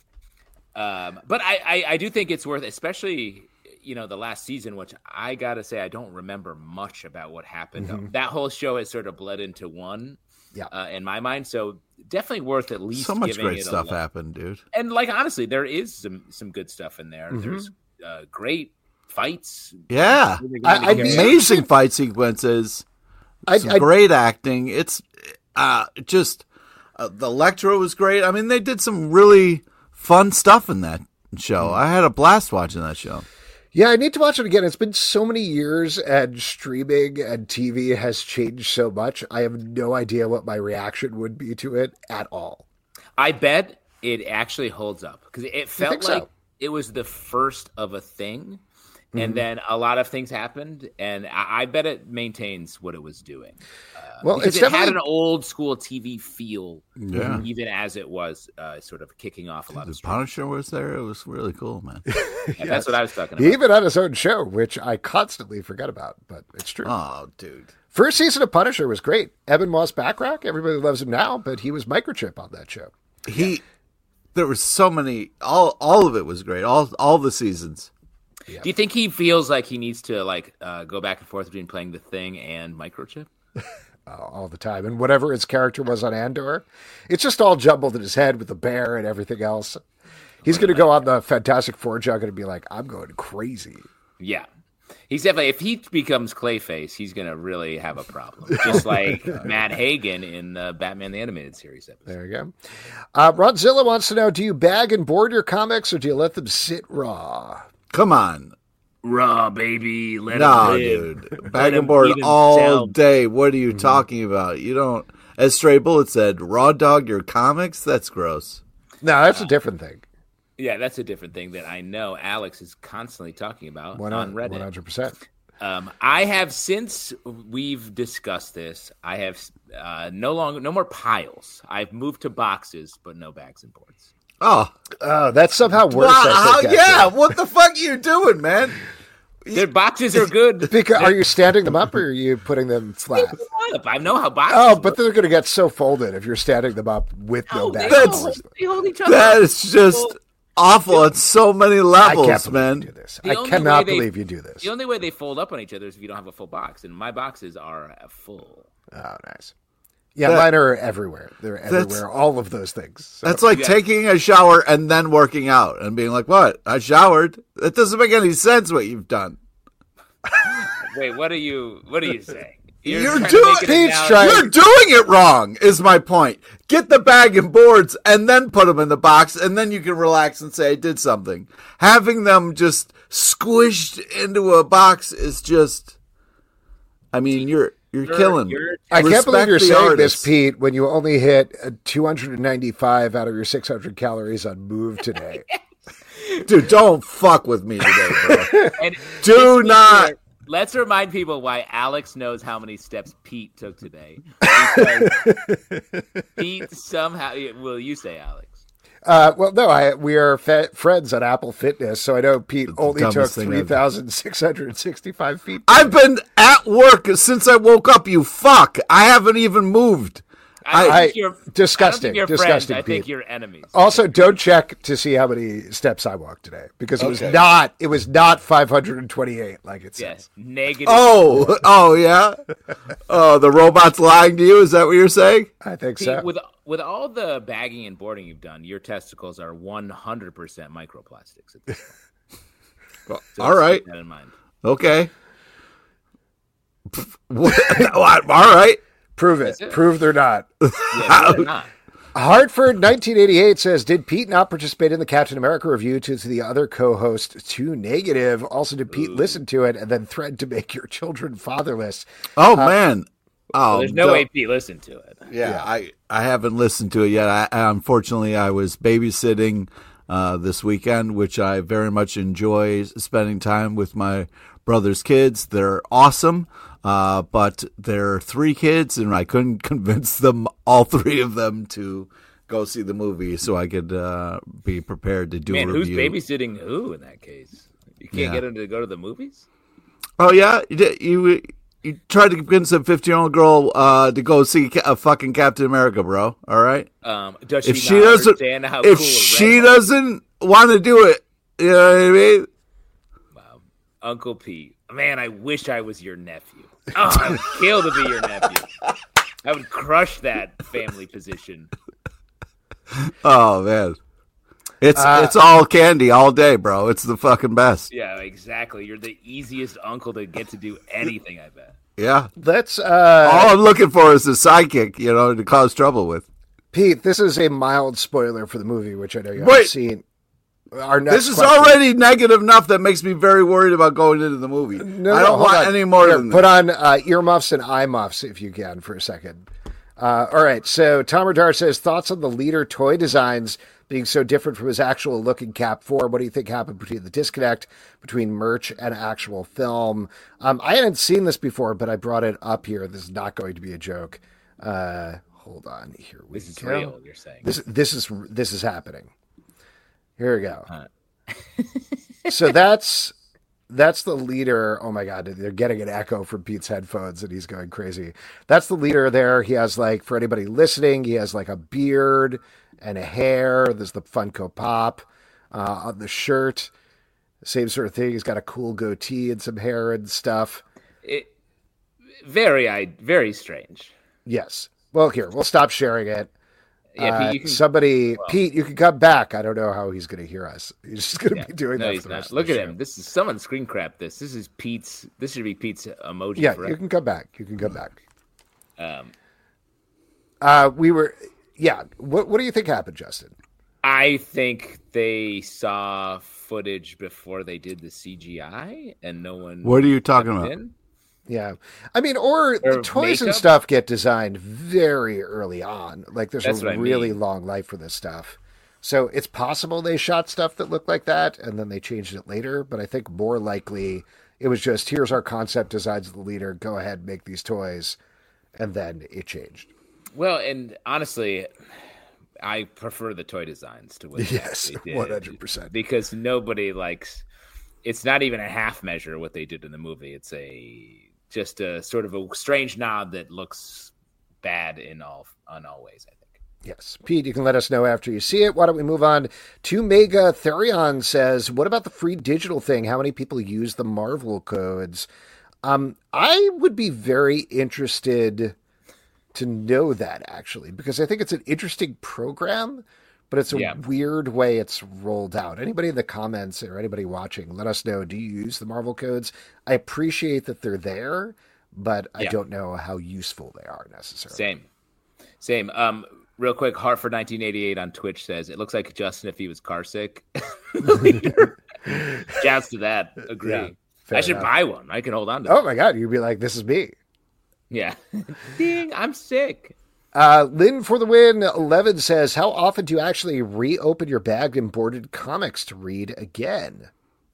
Um, but I, I, I do think it's worth, especially, you know, the last season, which I got to say, I don't remember much about what happened. Mm-hmm. That whole show has sort of bled into one Yeah. uh, in my mind. So definitely worth at least So much giving great it stuff a look. happened, dude. And like, honestly, there is some, some good stuff in there. Mm-hmm. There's uh, great fights. Yeah. Really I- good I'd be- characters. Amazing fight sequences. I, Some I, great acting. It's uh, just uh, the Electro was great. I mean, they did some really fun stuff in that show. I had a blast watching that show. yeah, I need to watch it again. It's been so many years, and streaming and T V has changed so much. I have no idea what my reaction would be to it at all. I bet it actually holds up because it felt think so? like it was the first of a thing, Mm-hmm. and then a lot of things happened, and I, I bet it maintains what it was doing. Uh, Well, because it's it had definitely- an old school T V feel, Yeah. even as it was uh, sort of kicking off a lot The of stuff. Punisher was there. It was really cool, man. And that's what I was talking He about. even had his own show, which I constantly forget about, but it's true. Oh, dude. First season of Punisher was great. Evan Moss Backrack, everybody loves him now, but he was Microchip on that show. He, there were so many. All, all of it was great. All, all the seasons. Do you think he feels like he needs to like uh, go back and forth between playing the Thing and Microchip? uh, all the time. And whatever his character was on Andor, it's just all jumbled in his head with the bear and everything else. He's going to go on the Fantastic Four jug and be like, I'm going crazy. Yeah. He's definitely, if he becomes Clayface, he's going to really have a problem. Just like Matt Hagen in the Batman the Animated Series episode. There you go. Uh, Rodzilla wants to know, do you bag and board your comics or do you let them sit raw? Come on. Raw, baby. Let No, him live. dude. Let Bag him and board eat all himself. day. What are you talking about? You don't, as Stray Bullet said, raw dog your comics? That's gross. No, that's a different thing. Yeah, that's a different thing that I know Alex is constantly talking about on Reddit. one hundred percent. Um, I have, since we've discussed this, I have uh, no longer, no more piles. I've moved to boxes, but no bags and boards. Oh. Oh, that's somehow worse. Wow, I how, think, yeah, actually. what the fuck are you doing, man? Their boxes are good. Because, are you standing them up or are you putting them flat? I know how boxes Oh, but work. they're going to get so folded if you're standing them up with no Oh, they, bags. hold, they hold each other. That is just awful on so many I levels, can't believe man. you do this. The I only cannot way they- believe you do this. The only way they fold up on each other is if you don't have a full box, and my boxes are full. Oh, nice. Yeah, That- mine are everywhere. They're That's- everywhere. All of those things. So- That's like Yeah. taking a shower and then working out and being like, what? I showered? That doesn't make any sense what you've done. Wait, what are you? What are you saying? You're trying to doing- make an Pete's analogy- trying- You're doing it wrong, is my point. Get the bag and boards and then put them in the box, and then you can relax and say, I did something. Having them just squished into a box is just, I mean, you're you're, You're- killing. you're- I can't Respect believe you're the saying artists. this, Pete, when you only hit uh, two hundred ninety-five out of your six hundred calories on Move today. Dude, don't fuck with me today, bro. And Do just to be not- clear, Let's remind people why Alex knows how many steps Pete took today. Because Pete somehow. Will you say, Alex? Uh, well, no, I we are fe- friends on Apple Fitness, so I know Pete only took dumbest thing three ever. thousand six hundred sixty-five feet. I've been at work since I woke up, you fuck. I haven't even moved. I, don't I- think you're disgusting, I don't think you're disgusting, friends. I think Pete. you're enemies. Also, don't check to see how many steps I walked today because it was Okay. not it was not five hundred twenty-eight like it says. Yes, negative. Oh, oh yeah. Oh, the robot's lying to you. Is that what you're saying? I think Pete, so. with with all the bagging and boarding you've done, your testicles are one hundred percent microplastics at this point. Well, So all just right. keep that in mind. Okay. What? All right. Prove it. it. Prove they're not. Yeah, they're not. Hartford nineteen eighty-eight says, did Pete not participate in the Captain America review to, to the other co-host too negative? Also, did Pete listen to it and then threaten to make your children fatherless? Oh man. Oh, Well, there's no duh. way Pete listened to it. Yeah, I, I haven't listened to it yet. I, I unfortunately I was babysitting uh, this weekend, which I very much enjoy spending time with my brother's kids. They're awesome, uh, but there are three kids, and I couldn't convince them, all three of them, to go see the movie, so I could uh, be prepared to do Man, a who's review. babysitting who in that case? You can't Yeah. get him to go to the movies? Oh yeah, you did- you you tried to convince a fifteen-year-old girl uh, to go see a fucking Captain America, bro. All right. Um, does she, If she not doesn't, understand how if cool a she red- doesn't want to do it, you know what I mean? Wow. Uncle Pete. Man, I wish I was your nephew. Oh, I would kill to be your nephew. I would crush that family position. Oh man, it's Uh, it's all candy all day, bro. It's the fucking best. Yeah, exactly. You're the easiest uncle to get to do anything, I bet. Yeah. Let's, uh, All I'm looking for is a sidekick, you know, to cause trouble with. Pete, this is a mild spoiler for the movie, which I know you Wait. haven't seen. Our next This is question- already negative enough that makes me very worried about going into the movie. No, I no, don't hold want on. any more Here, than put that. on uh, earmuffs and eye muffs if you can for a second. Uh, all right, so Tom Radar says, thoughts on the leader toy designs being so different from his actual look in Cap four. What do you think happened between the disconnect between merch and actual film? Um, I hadn't seen this before, but I brought it up here. This is not going to be a joke. Uh, hold on, here we This is go. real, you're saying. This this is this is happening. Here we go. Uh. So that's that's the leader. Oh my god, they're getting an echo from Pete's headphones and he's going crazy. That's the leader there. He has, like, for anybody listening, he has like a beard and a hair. There's the Funko Pop uh, on the shirt. Same sort of thing. He's got a cool goatee and some hair and stuff. It, very, I very strange. Yes. Well, here, we'll stop sharing it. Yeah, Uh, Pete, you can, somebody, well. Pete, you can come back. I don't know how he's going to hear us. He's just going to yeah. be doing no, that he's for the not. rest Look of the at show. him. This is someone screen crapped this. This is Pete's. This should be Pete's emoji. Yeah, forever. you can come back. You can come back. Um, Uh, we were, yeah. What What do you think happened, Justin? I think they saw footage before they did the C G I, and no one. What are you talking stepped about? in. Yeah, I mean, or, the Or toys and makeup? stuff get designed very early on. Like, there's That's a what I really mean. long life for this stuff. So it's possible they shot stuff that looked like that, and then they changed it later. But I think more likely it was just, here's our concept designs of the leader. Go ahead, make these toys, and then it changed. Well, and honestly, I prefer the toy designs to what they Yes, actually did, one hundred percent. because nobody likes. It's not even a half measure what they did in the movie. It's a just a sort of a strange nod that looks bad in all on all ways, I think. Yes. Pete, you can let us know after you see it. Why don't we move on to Mega Therion says, what about the free digital thing? How many people use the Marvel codes? Um, I would be very interested to know that, actually, because I think it's an interesting program, but it's a Yeah. weird way it's rolled out. Anybody in the comments or anybody watching, let us know. Do you use the Marvel codes? I appreciate that they're there, but I Yeah. don't know how useful they are necessarily. Same, same. Um, real quick, Hartford nineteen eighty-eight on Twitch says it looks like Justin if he was car sick. Shouts to that. Agree. Yeah, fair I should enough. buy one. I can hold on to. Oh it. my God, you'd be like, this is me. Yeah. Ding! I'm sick. Uh, Lynn for the win. eleven says, how often do you actually reopen your bagged and boarded comics to read again?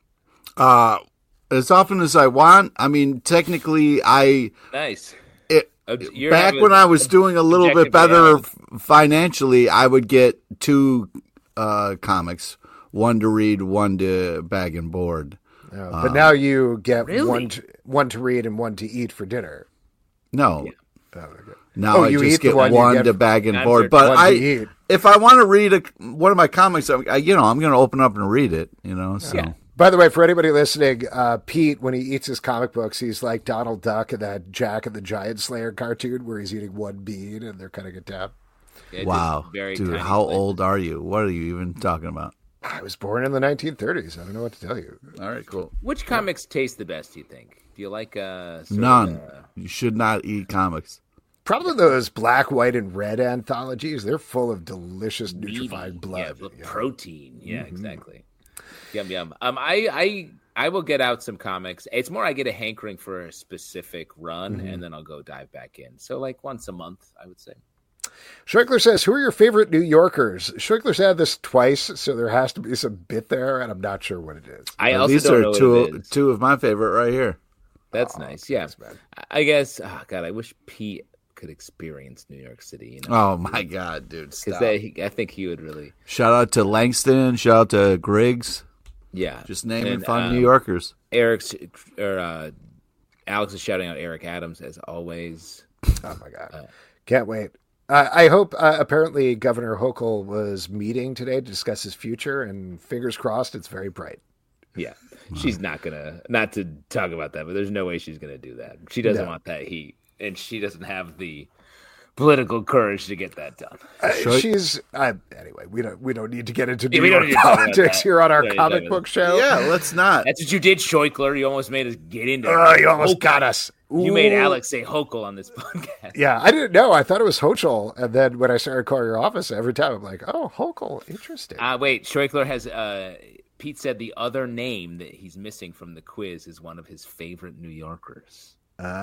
Uh, as often as I want. I mean, technically, I Nice. it, Uh, you're back having when I was doing a little bit objective better reality. f- financially, I would get two uh, comics, one to read, one to bag and board. No, but now you get Really? one to, one to read and one to eat for dinner. No. Oh, okay. Now Oh, I you just eat the get one one, you get to for- bag and I'm board. sure But one to I, eat. if I want to read a, one of my comics, I, you know, I'm going to open up and read it. You know, so Yeah. By the way, for anybody listening, uh, Pete, when he eats his comic books, he's like Donald Duck in that Jack and the Giant Slayer cartoon where he's eating one bean and they're cutting it down. Yeah, just wow, very dude, tiny how slices. old are you? What are you even talking about? I was born in the nineteen thirties. I don't know what to tell you. All right, cool. Which comics taste the best? Do you think? Do you like uh sort of, None. uh, You should not eat comics. Probably those black, white, and red anthologies. They're full of delicious meaty, nutrified blood. Yeah, the Yeah. protein. Yeah, exactly. Yum yum. Um, I I I will get out some comics. It's more I get a hankering for a specific run, and then I'll go dive back in. So like once a month, I would say. Schreckler says, who are your favorite New Yorkers? Schreckler's had this twice, so there has to be some bit there, and I'm not sure what it is. I Uh, also These don't are know two what it is. two of my favorite right here. That's Oh, nice. Yeah, thanks, man. I guess. Oh God, I wish Pete could experience New York City. You know, Oh my god, dude! because Stop. I think he would really. Shout out to Langston. Shout out to Griggs. Yeah, Just naming And, fun um, New Yorkers. Eric's or uh, Alex is shouting out Eric Adams as always. Oh, my God. Uh, Can't wait. Uh, I hope, uh, apparently, Governor Hochul was meeting today to discuss his future, and fingers crossed, it's very bright. Yeah, she's not gonna not to talk about that, but there's no way she's gonna do that. She doesn't No. want that heat, and she doesn't have the political courage to get that done. Uh, Sure. she's uh, anyway. We don't. We don't need to get into Yeah, New we don't York need to talk about politics that. here on our We don't need to talk comic about book show. Yeah, let's not. That's what you did, Schleukler. You almost made us get into. Oh, you almost Hochul. got us. You made Ooh. Alex say Hochul on this podcast. Yeah, I didn't know. I thought it was Hochul, and then when I started calling your office, every time I'm like, "Oh, Hochul, interesting." Uh, wait, Schleukler has. Uh, Pete said the other name that he's missing from the quiz is one of his favorite New Yorkers.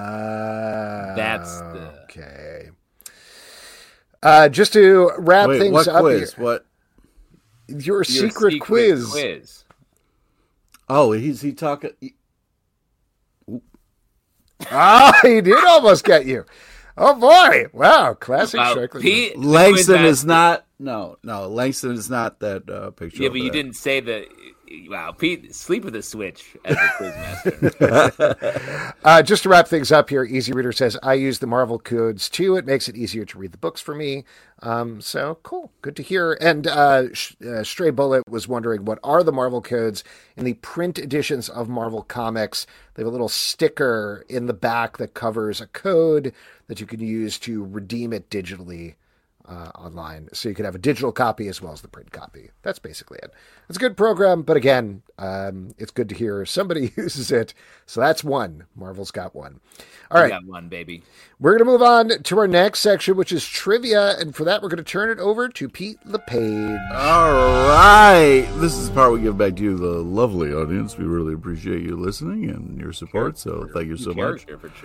Uh, That's the- okay. Uh, just to wrap Wait, things what up, quiz? here, What? your, Your secret, quiz. quiz. Oh, he's he talking. Ah, he did almost get you. Oh boy! Wow, classic Wow, Strickland. Pete, Langston the quiz is not. No, no, Langston is not that uh, picture. Yeah, over but you there. didn't say that Wow, Pete, sleep with a switch as a quizmaster. uh, just to wrap things up here, Easy Reader says, I use the Marvel codes too. It makes it easier to read the books for me. Um, so cool. Good to hear. And uh, Sh- uh, Stray Bullet was wondering, what are the Marvel codes in the print editions of Marvel Comics? They have a little sticker in the back that covers a code that you can use to redeem it digitally. Uh, online, so you can have a digital copy as well as the print copy. That's basically it. It's a good program, but again, um, it's good to hear somebody uses it. So that's one. Marvel's got one. All right, got one, baby. We're going to move on to our next section, which is trivia, and for that, we're going to turn it over to Pete LePage. All right, this is the part we give back to you, the lovely audience. We really appreciate you listening and your support. So thank you so much.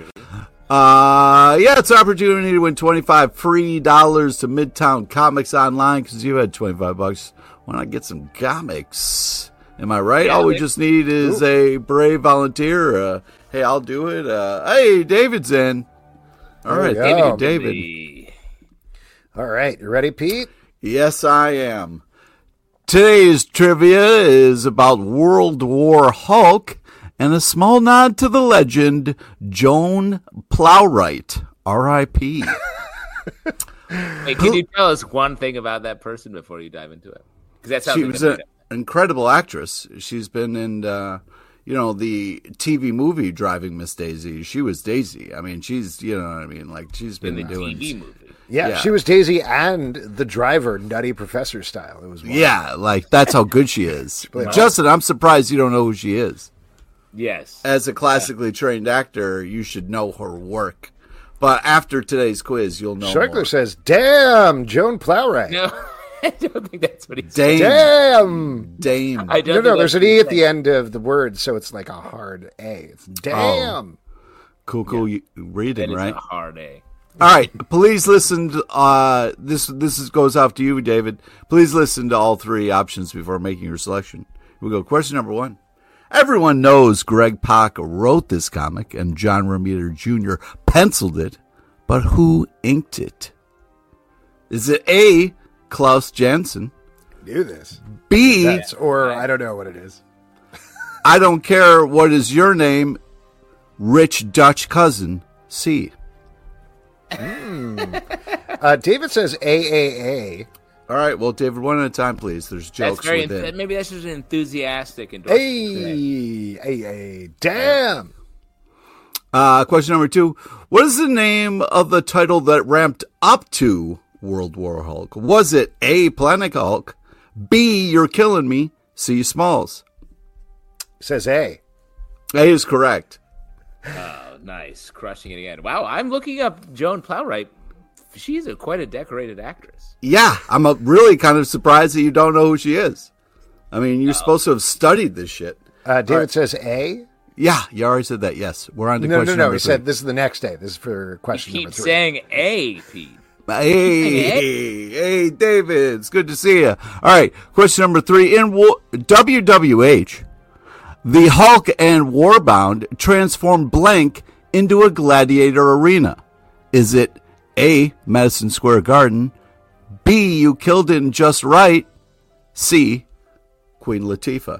Uh, yeah, it's an opportunity to win twenty-five free dollars to Midtown Comics Online, because you had twenty-five bucks. Why not get some comics? Am I right? Yeah, All we they- just need is Ooh. a brave volunteer. Uh, hey, I'll do it. Uh, hey, David's in. All There right, we thank go. you, David. The- All right, you ready, Pete? Yes, I am. Today's trivia is about World War Hulk and a small nod to the legend Joan Plowright, R I P Wait, can you tell us one thing about that person before you dive into it? Because that's She was an incredible actress. She's been in, uh, you know, the T V movie Driving Miss Daisy. She was Daisy. I mean, she's, you know what I mean? Like, she's in been the doing. T V movie. Yeah, Yeah. she was Daisy and the driver, Nutty Professor style. It was wild. Yeah, like, that's how good she is. played- Justin, I'm surprised you don't know who she is. Yes. As a classically trained actor, you should know her work. But after today's quiz, you'll know Schreckler more. says, "Damn, Joan Plowright." No, I don't think that's what he said. Dame. Damn. Dame. I don't No, think no, that's there's an what E he at the said. end of the word, so it's like a hard A. It's damn. Cool, cool you- reading, That is right? a hard A. All right, please listen to, uh, this this is, goes off to you, David. Please listen to all three options before making your selection. We go, question number one. Everyone knows Greg Pak wrote this comic and John Romita Junior penciled it, but who inked it? Is it A, Klaus Janson, Knew this. B, That's, or I don't know what it is. I don't care what is your name, Rich Dutch Cousin, C? Uh, David says A A A. All right, well, David, one at a time, please. There's That's jokes very. within. Maybe that's just an enthusiastic endorsement. Hey, A A. Damn. Uh, question number two. What is the name of the title that ramped up to World War Hulk? Was it A, Planet Hulk, B, You're Killing Me, C, Smalls? Says A. A is correct. Oh, nice, crushing it again. Wow, I'm looking up Joan Plowright. She's a quite a decorated actress. Yeah, I'm uh really kind of surprised that you don't know who she is. I mean, you're supposed to have studied this shit. Uh, David right. says A. Yeah, you already said that. Yes, we're on to No, no, question no. number He three. said this is the next day. This is for question You number keep three. saying A, Pete. Hey, hey, David, it's good to see you. All right, question number three. In Wo- W W H, the Hulk and Warbound transformed blank into a gladiator arena. Is it A, Madison Square Garden, B, You Killed It Just Right, C, Queen Latifah?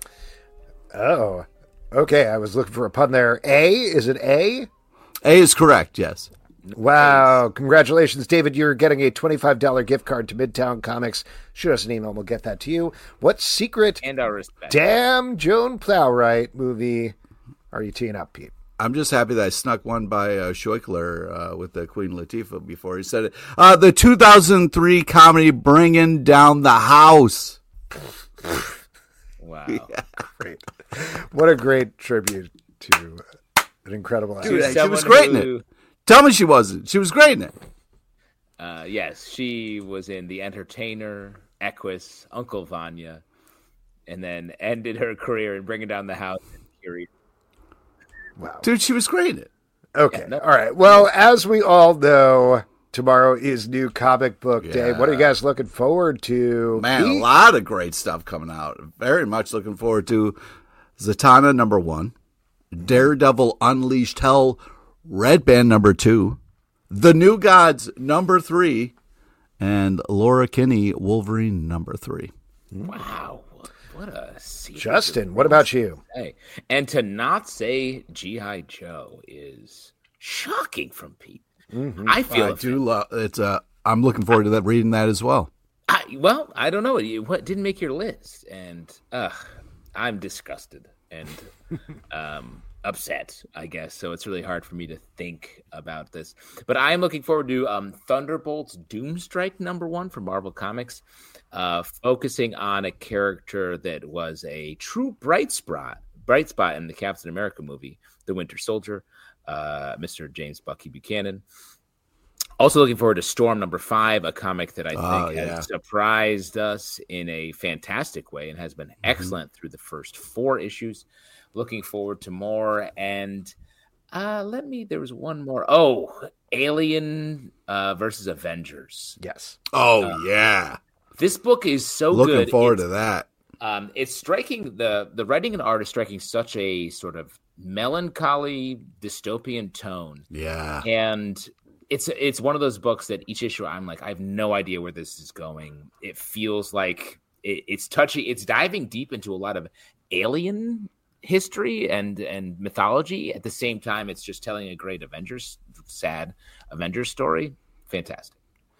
Oh, okay. I was looking for a pun there. A. Is it A? A is correct, yes. Wow. Congratulations, David. You're getting a twenty-five dollars gift card to Midtown Comics. Shoot us an email and we'll get that to you. What secret And our respect. damn Joan Plowright movie are you teeing up, Pete? I'm just happy that I snuck one by uh, Scheuchler uh, with the Queen Latifah before he said it. Uh, the two thousand three comedy Bringing Down the House. Wow. Great. What a great tribute to an incredible actor. Dude, she Someone was great in who- it. Tell me she wasn't. She was great in it. Uh, yes, she was in The Entertainer, Equus, Uncle Vanya, and then ended her career in Bringing Down the House and Fury. Wow. Dude, she was great in it. Okay. Yeah, no- All right. Well, as we all know, tomorrow is new comic book day. What are you Yeah. guys looking forward to? Man, a Pete? lot of great stuff coming out. Very much looking forward to Zatanna number one, Daredevil Unleashed Hell, Red Band number two, The New Gods number three, and Laura Kinney Wolverine number three. Wow. What, What a series. Justin, what about you? Hey, and to not say G I. Joe is shocking from Pete. Mm-hmm. I feel I do love it's. Uh, I'm looking forward to that reading that as well. I, well, I don't know what didn't make your list, and uh, I'm disgusted and um, upset, I guess. So it's really hard for me to think about this. But I am looking forward to um, Thunderbolts Doomstrike number one from Marvel Comics, uh, focusing on a character that was a true bright spot, bright spot in the Captain America movie, The Winter Soldier, uh, Mister James Bucky Buchanan. Also looking forward to Storm number five, a comic that I think oh, yeah. has surprised us in a fantastic way and has been mm-hmm. excellent through the first four issues. Looking forward to more. And uh, let me, there was one more. Oh, Alien uh, versus Avengers. Yes. Oh, uh, yeah. This book is so looking good. Looking forward it's, to that. Um, it's striking, the, the writing and art is striking such a sort of melancholy, dystopian tone. Yeah. And It's it's one of those books that each issue I'm like, I have no idea where this is going. It feels like it, it's touching, it's diving deep into a lot of alien history and, and mythology. At the same time, it's just telling a great Avengers, sad Avengers story. Fantastic.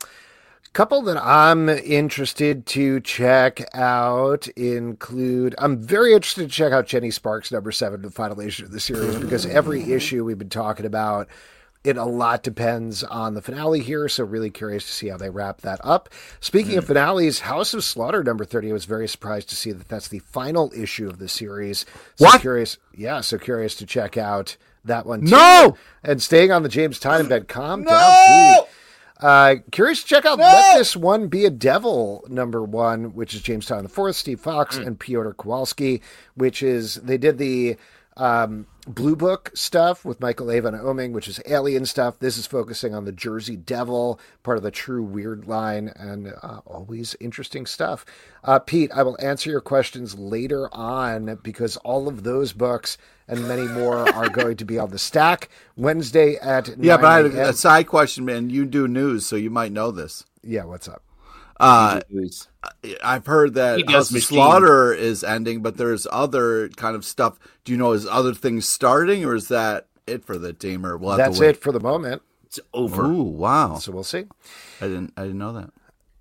Couple that I'm interested to check out include, I'm very interested to check out Jenny Sparks number seven, the final issue of the series, because every issue we've been talking about, it a lot depends on the finale here, so really curious to see how they wrap that up. Speaking mm. of finales, House of Slaughter number thirty, I was very surprised to see that that's the final issue of the series. So what? Curious, yeah, so curious to check out that one too. No! And staying on the James Tynion bed, calm no! down, Pete. Uh, curious to check out no! Let This One Be a Devil number one, which is James Tynion the Fourth, Steve Fox, mm. and Piotr Kowalski, which is, they did the um, Blue Book stuff with Michael Avon Oming, which is alien stuff. This is focusing on the Jersey Devil, part of the True Weird line, and uh, always interesting stuff. Uh, Pete, I will answer your questions later on because all of those books and many more are going to be on the stack Wednesday at yeah, nine but I had a.m. a side question, man. You do news, so you might know this. Yeah, what's up? Uh, I've heard that House of Slaughter is ending, but there's other kind of stuff. Do you know, is other things starting, or is that it for the team? Or we'll have That's to wait? it for the moment. It's over. Ooh, wow! So we'll see. I didn't. I didn't know that.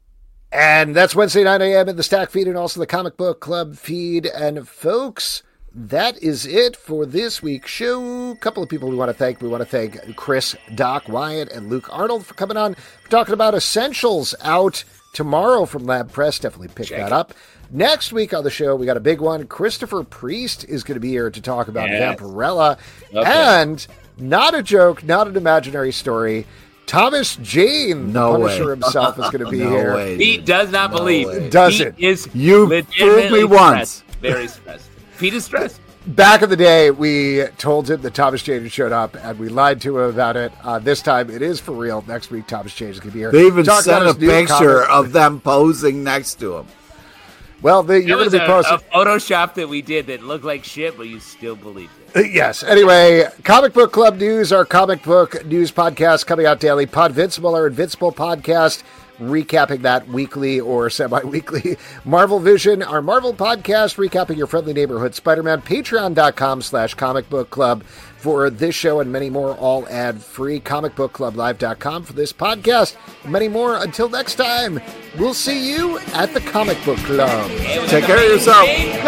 And that's Wednesday, nine a.m. in the Stack feed and also the Comic Book Club feed. And folks, that is it for this week's show. A couple of people we want to thank. We want to thank Chris, Doc, Wyatt, and Luke Arnold for coming on. We're talking about Essentials out tomorrow from Lab Press. Definitely pick Check that it. up. Next week on the show, we got a big one. Christopher Priest is going to be here to talk about Yes. Vampirella. Okay. And not a joke, not an imaginary story, Thomas Jane, No the Punisher way. himself, is going to be No here. way, Pete dude. does not No believe. way. Doesn't. Pete is You fooled legitimately me once. stressed. Very stressed. Pete is stressed. Back in the day, we told him that Thomas Jane had showed up, and we lied to him about it. Uh, this time, it is for real. Next week, Thomas Jane is going to be here. They even Talk sent about a his new picture comic. of them posing next to him. Well, they, you're It going to was be a, posting. a Photoshop that we did that looked like shit, but you still believed it. Yes. Anyway, Comic Book Club News, our comic book news podcast coming out daily. Podvincible, our Invincible podcast, recapping that weekly or semi-weekly. Marvel Vision, our Marvel podcast, recapping your friendly neighborhood Spider-Man. Patreon.com slash comic book club for this show and many more, all ad-free. comic book club live dot com for this podcast. Many more. Until next time, we'll see you at the Comic Book Club. Take care of yourself.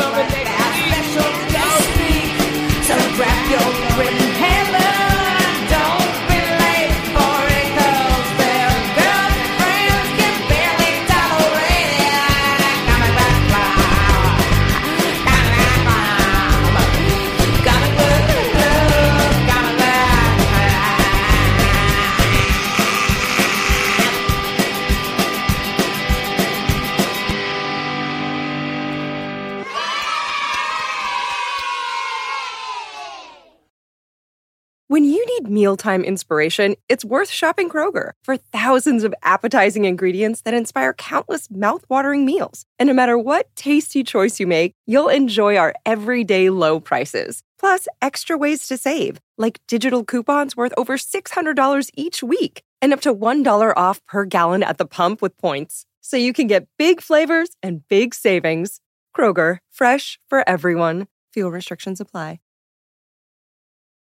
So grab your grip and hammer. Don't be late for it, 'cause their girlfriends can barely tolerate it. Comic Book Club. Comic Book Club. Comic Book Club. Comic Book When you need mealtime inspiration, it's worth shopping Kroger for thousands of appetizing ingredients that inspire countless mouthwatering meals. And no matter what tasty choice you make, you'll enjoy our everyday low prices. Plus, extra ways to save, like digital coupons worth over six hundred dollars each week and up to one dollar off per gallon at the pump with points. So you can get big flavors and big savings. Kroger, fresh for everyone. Fuel restrictions apply.